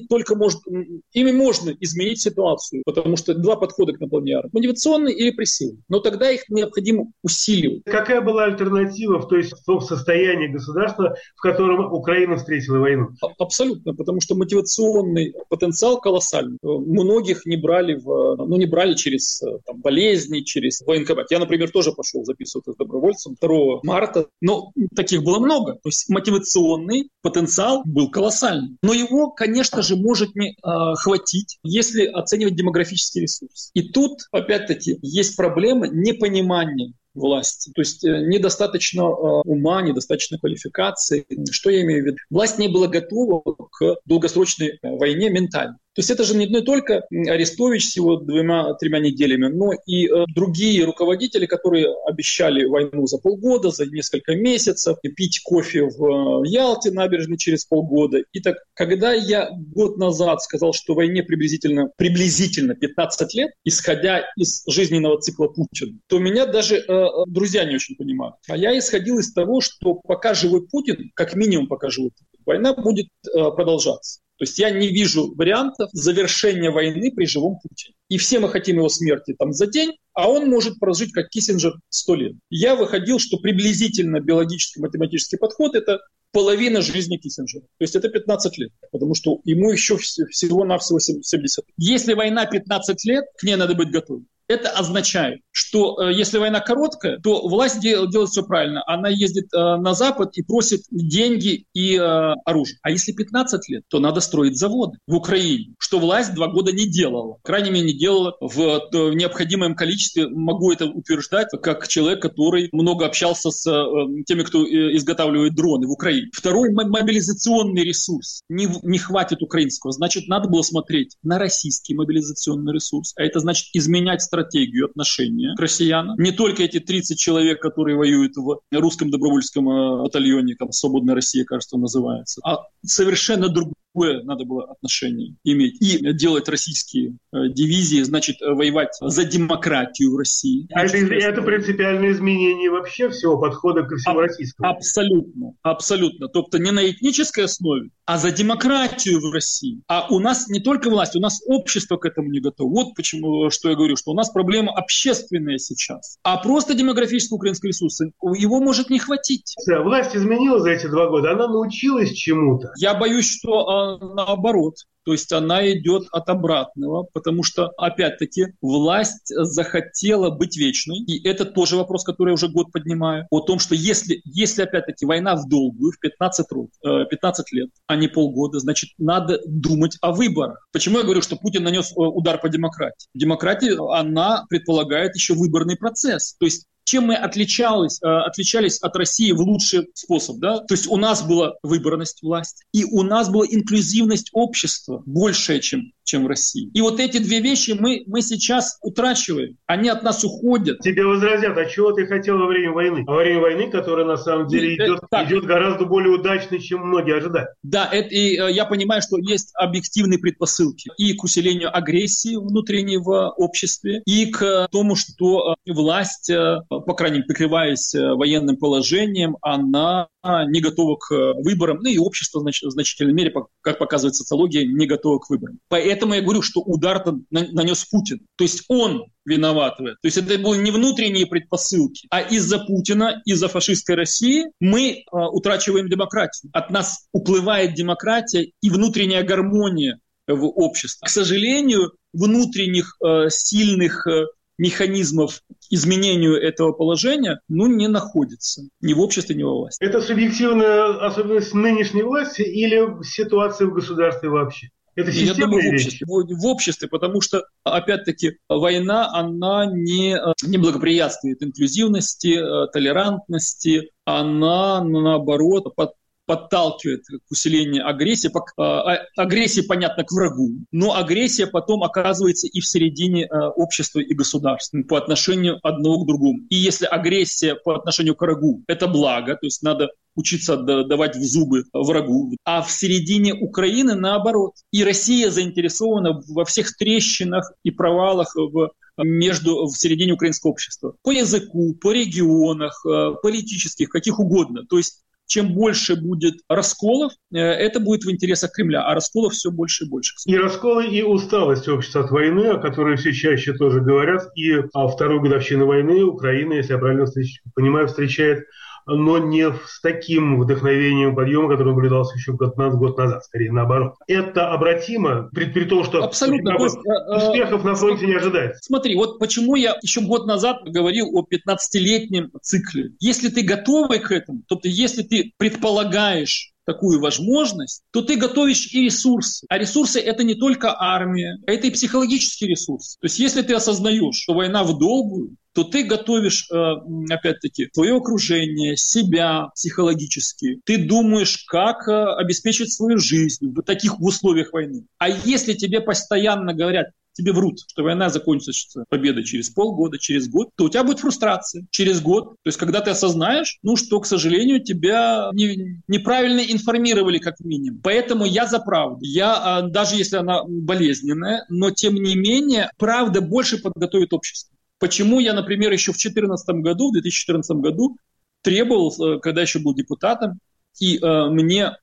S28: ими можно изменить ситуацию, потому что два подхода к наполнению армии: мотивационный и репрессивный. Но тогда их необходимо усиливать.
S1: Какая была альтернатива в том состоянии государства, в котором Украина встретила войну?
S28: Абсолютно, потому что мотивационный потенциал колоссальный. Многих не брали через болезни, через военкомат. Я, например, тоже пошел записываться добровольцем 2 марта, но таких было много. То есть мотивационный потенциал был колоссальный. Но его, конечно же, может не хватить, если оценивать демографический ресурс. И тут, опять-таки, есть проблема непонимания власти. То есть недостаточно ума, недостаточно квалификации. Что я имею в виду? Власть не была готова к долгосрочной войне ментально. То есть это же не только Арестович с его 2-3 неделями, но и другие руководители, которые обещали войну за полгода, за несколько месяцев, пить кофе в Ялте набережной через полгода. И так, когда я год назад сказал, что войне приблизительно 15 лет, исходя из жизненного цикла Путина, то меня даже друзья не очень понимают. А я исходил из того, что пока живой Путин, как минимум пока живой Путин, война будет продолжаться. То есть я не вижу вариантов завершения войны при живом Путине. И все мы хотим его смерти за день, а он может прожить, как Киссинджер, 100 лет. Я выходил, что приблизительно биологический математический подход – это половина жизни Киссинджера. То есть это 15 лет, потому что ему еще всего-навсего 70. Если война 15 лет, к ней надо быть готовым. Это означает, что если война короткая, то власть делает все правильно. Она ездит на Запад и просит деньги и оружие. А если 15 лет, то надо строить заводы в Украине, что власть 2 года не делала. Крайне мере, не делала в необходимом количестве. Могу это утверждать, как человек, который много общался с теми, кто изготавливает дроны в Украине. Второй мобилизационный ресурс. Не хватит украинского. Значит, надо было смотреть на российский мобилизационный ресурс. А это значит изменять стратегию отношения к россиянам. Не только эти 30 человек, которые воюют в русском добровольческом батальоне, «Свободная Россия», кажется, называется, а совершенно другое надо было отношение иметь. И делать российские дивизии, значит, воевать за демократию в России.
S1: А это принципиальное изменение вообще всего подхода ко всему российскому?
S28: Абсолютно. Абсолютно. Тобто не на этнической основе, а за демократию в России. А у нас не только власть, у нас общество к этому не готово. Вот почему, что я говорю, что у нас проблема общественная сейчас. А просто демографического украинского ресурса, его может не хватить.
S1: Власть изменила за эти 2 года, она научилась чему-то.
S28: Я боюсь, что наоборот. То есть она идет от обратного, потому что, опять-таки, власть захотела быть вечной. И это тоже вопрос, который я уже год поднимаю. О том, что если опять-таки, война в долгую, в 15 лет, а не полгода, значит, надо думать о выборах. Почему я говорю, что Путин нанес удар по демократии? Демократия, она предполагает еще выборный процесс. То есть чем мы отличались от России в лучший способ, да? То есть у нас была выборность власти, и у нас была инклюзивность общества большая, чем в России. И вот эти 2 вещи мы сейчас утрачиваем. Они от нас уходят.
S1: Тебе возразят, а чего ты хотел во время войны? Во время войны, которая на самом деле идет гораздо более удачно, чем многие ожидали.
S28: Да, и я понимаю, что есть объективные предпосылки и к усилению агрессии внутренней в обществе, и к тому, что власть, по крайней мере, прикрываясь военным положением, она не готова к выборам, и общество в значительной мере, как показывает социология, не готово к выборам. Поэтому Поэтому я говорю, что удар нанес Путин. То есть он виноват в этом. То есть это были не внутренние предпосылки, а из-за Путина, из-за фашистской России мы утрачиваем демократию. От нас уплывает демократия и внутренняя гармония в обществе. К сожалению, внутренних сильных механизмов изменению этого положения не находится ни в обществе, ни во власти.
S1: Это субъективная особенность нынешней власти или ситуация в государстве вообще? Это системная вещь?
S28: В обществе, потому что, опять-таки, война, она не благоприятствует инклюзивности, толерантности, она, наоборот, подталкивает к усилению агрессии. Агрессия, понятно, к врагу, но агрессия потом оказывается и в середине общества и государства по отношению одного к другому. И если агрессия по отношению к врагу – это благо, то есть надо учиться давать в зубы врагу, а в середине Украины наоборот. И Россия заинтересована во всех трещинах и провалах в середине украинского общества. По языку, по регионах, политических, каких угодно. То есть чем больше будет расколов, это будет в интересах Кремля, а расколов все больше и больше.
S1: И расколы, и усталость общества от войны, о которой все чаще тоже говорят, и вторую годовщину войны Украина, если я правильно понимаю, встречает, но не с таким вдохновением подъема, который наблюдался еще год назад, скорее наоборот. Это обратимо, при том, что успехов на фронте не ожидается.
S28: Смотри, вот почему я еще год назад говорил о 15-летнем цикле. Если ты готовый к этому, то если ты предполагаешь такую возможность, то ты готовишь и ресурсы. А ресурсы — это не только армия, это и психологический ресурс. То есть если ты осознаешь, что война в долгую, то ты готовишь, опять-таки, твое окружение, себя психологически. Ты думаешь, как обеспечить свою жизнь в таких условиях войны. А если тебе постоянно говорят, тебе врут, что война закончится победой через полгода, через год, то у тебя будет фрустрация через год. То есть когда ты осознаешь, что, к сожалению, тебя неправильно информировали как минимум. Поэтому я за правду. Я, даже если она болезненная, но тем не менее, правда больше подготовит общество. Почему я, например, еще в 2014 году требовал, когда еще был депутатом, и мне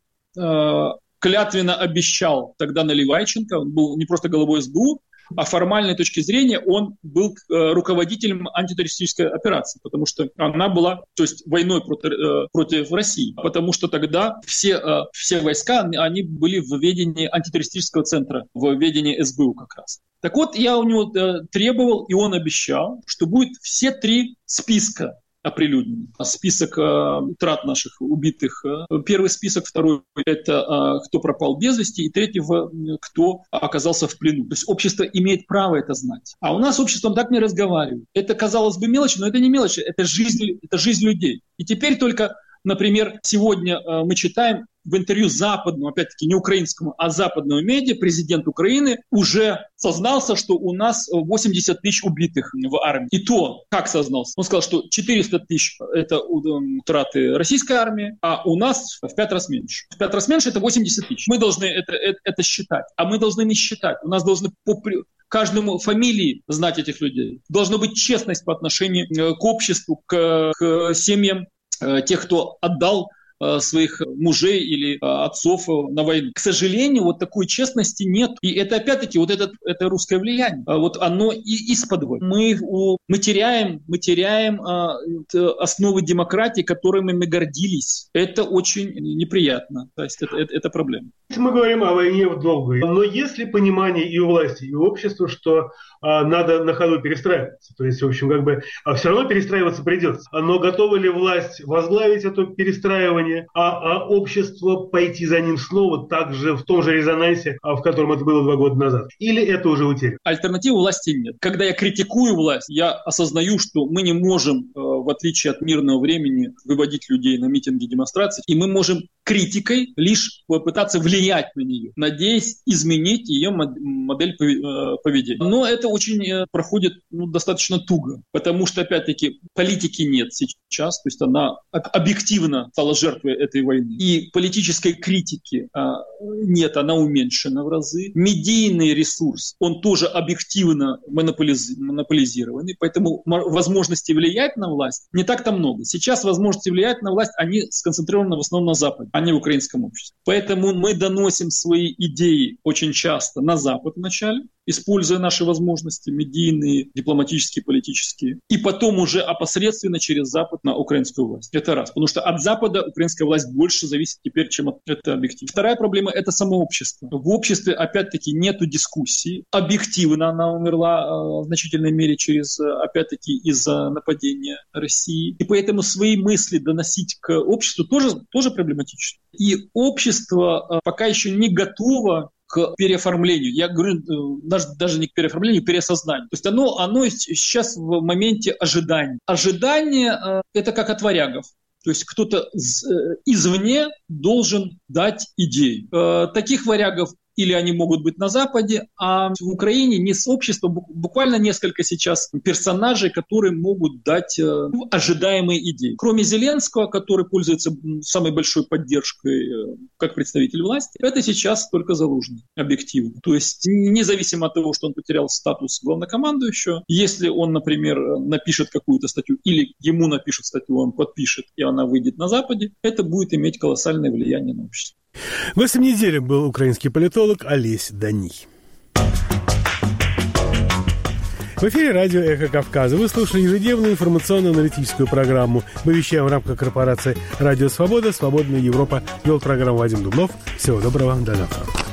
S28: клятвенно обещал тогда Наливайченко, он был не просто главой СБУ, а формальной точки зрения он был руководителем антитеррористической операции, потому что она была, то есть войной против России, потому что тогда все войска, они были в ведении антитеррористического центра, в ведении СБУ как раз. Так вот, я у него требовал, и он обещал, что будет все 3 списка оприлюднен. Список трат наших убитых. Первый список, второй – это кто пропал без вести, и третий – кто оказался в плену. То есть общество имеет право это знать. А у нас обществом так не разговаривают. Это, казалось бы, мелочь, но это не мелочь, это жизнь людей. И теперь только, например, сегодня мы читаем в интервью западному, опять-таки не украинскому, а западному медиа, президент Украины уже сознался, что у нас 80 тысяч убитых в армии. И то, как сознался? Он сказал, что 400 тысяч – это утраты российской армии, а у нас в 5 раз меньше. В 5 раз меньше – это 80 тысяч. Мы должны это считать, а мы должны не считать. У нас должны каждому фамилии знать этих людей. Должна быть честность по отношению к обществу, к семьям тех, кто отдал своих мужей или отцов на войну. К сожалению, вот такой честности нет. И это опять-таки вот это русское влияние. Вот оно и исподволь. Мы теряем основы демократии, которыми мы гордились. Это очень неприятно. То есть это проблема.
S1: Мы говорим о войне в долгую. Но есть ли понимание и у власти, и у общества, что надо на ходу перестраиваться? То есть, в общем, все равно перестраиваться придется. Но готова ли власть возглавить это перестраивание, а общество пойти за ним снова также в том же резонансе, в котором это было 2 года назад? Или это уже утеряно?
S28: Альтернативы власти нет. Когда я критикую власть, я осознаю, что мы не можем, в отличие от мирного времени, выводить людей на митинги, демонстрации, и мы можем критикой лишь попытаться влиять на нее, надеясь изменить ее модель поведения. Но это очень проходит достаточно туго, потому что, опять-таки, политики нет сейчас, то есть она объективно стала жертвой этой войны. И политической критики нет, она уменьшена в разы. Медийный ресурс, он тоже объективно монополизированный, поэтому возможности влиять на власть власти не так-то много. Сейчас возможности влиять на власть, они сконцентрированы в основном на Западе, а не в украинском обществе. Поэтому мы доносим свои идеи очень часто на Запад вначале, используя наши возможности медийные, дипломатические, политические, и потом уже опосредственно через Запад на украинскую власть. Это раз. Потому что от Запада украинская власть больше зависит теперь, чем от этого объектива. Вторая проблема – это само общество. В обществе, опять-таки, нету дискуссии. Объективно она умерла в значительной мере через, опять-таки, из-за нападения России. И поэтому свои мысли доносить к обществу тоже проблематично. И общество пока еще не готово к переоформлению. Я говорю даже не к переоформлению, к переосознанию. То есть оно сейчас в моменте ожидания. Ожидание – это как от варягов. То есть кто-то извне должен дать идеи. Таких варягов или они могут быть на Западе, а в Украине не сообщество, буквально несколько сейчас персонажей, которые могут дать ожидаемые идеи. Кроме Зеленского, который пользуется самой большой поддержкой как представитель власти, это сейчас только Залужный, объективно. То есть независимо от того, что он потерял статус главнокомандующего, если он, например, напишет какую-то статью или ему напишут статью, он подпишет, и она выйдет на Западе, это будет иметь колоссальное влияние на общество.
S1: Гостем недели был украинский политолог Олесь Даний. В эфире радио «Эхо Кавказа». Вы слушали ежедневную информационно-аналитическую программу. Мы вещаем в рамках корпорации «Радио Свобода». «Свободная Европа». Вел программу Вадим Дубнов. Всего доброго. До завтра.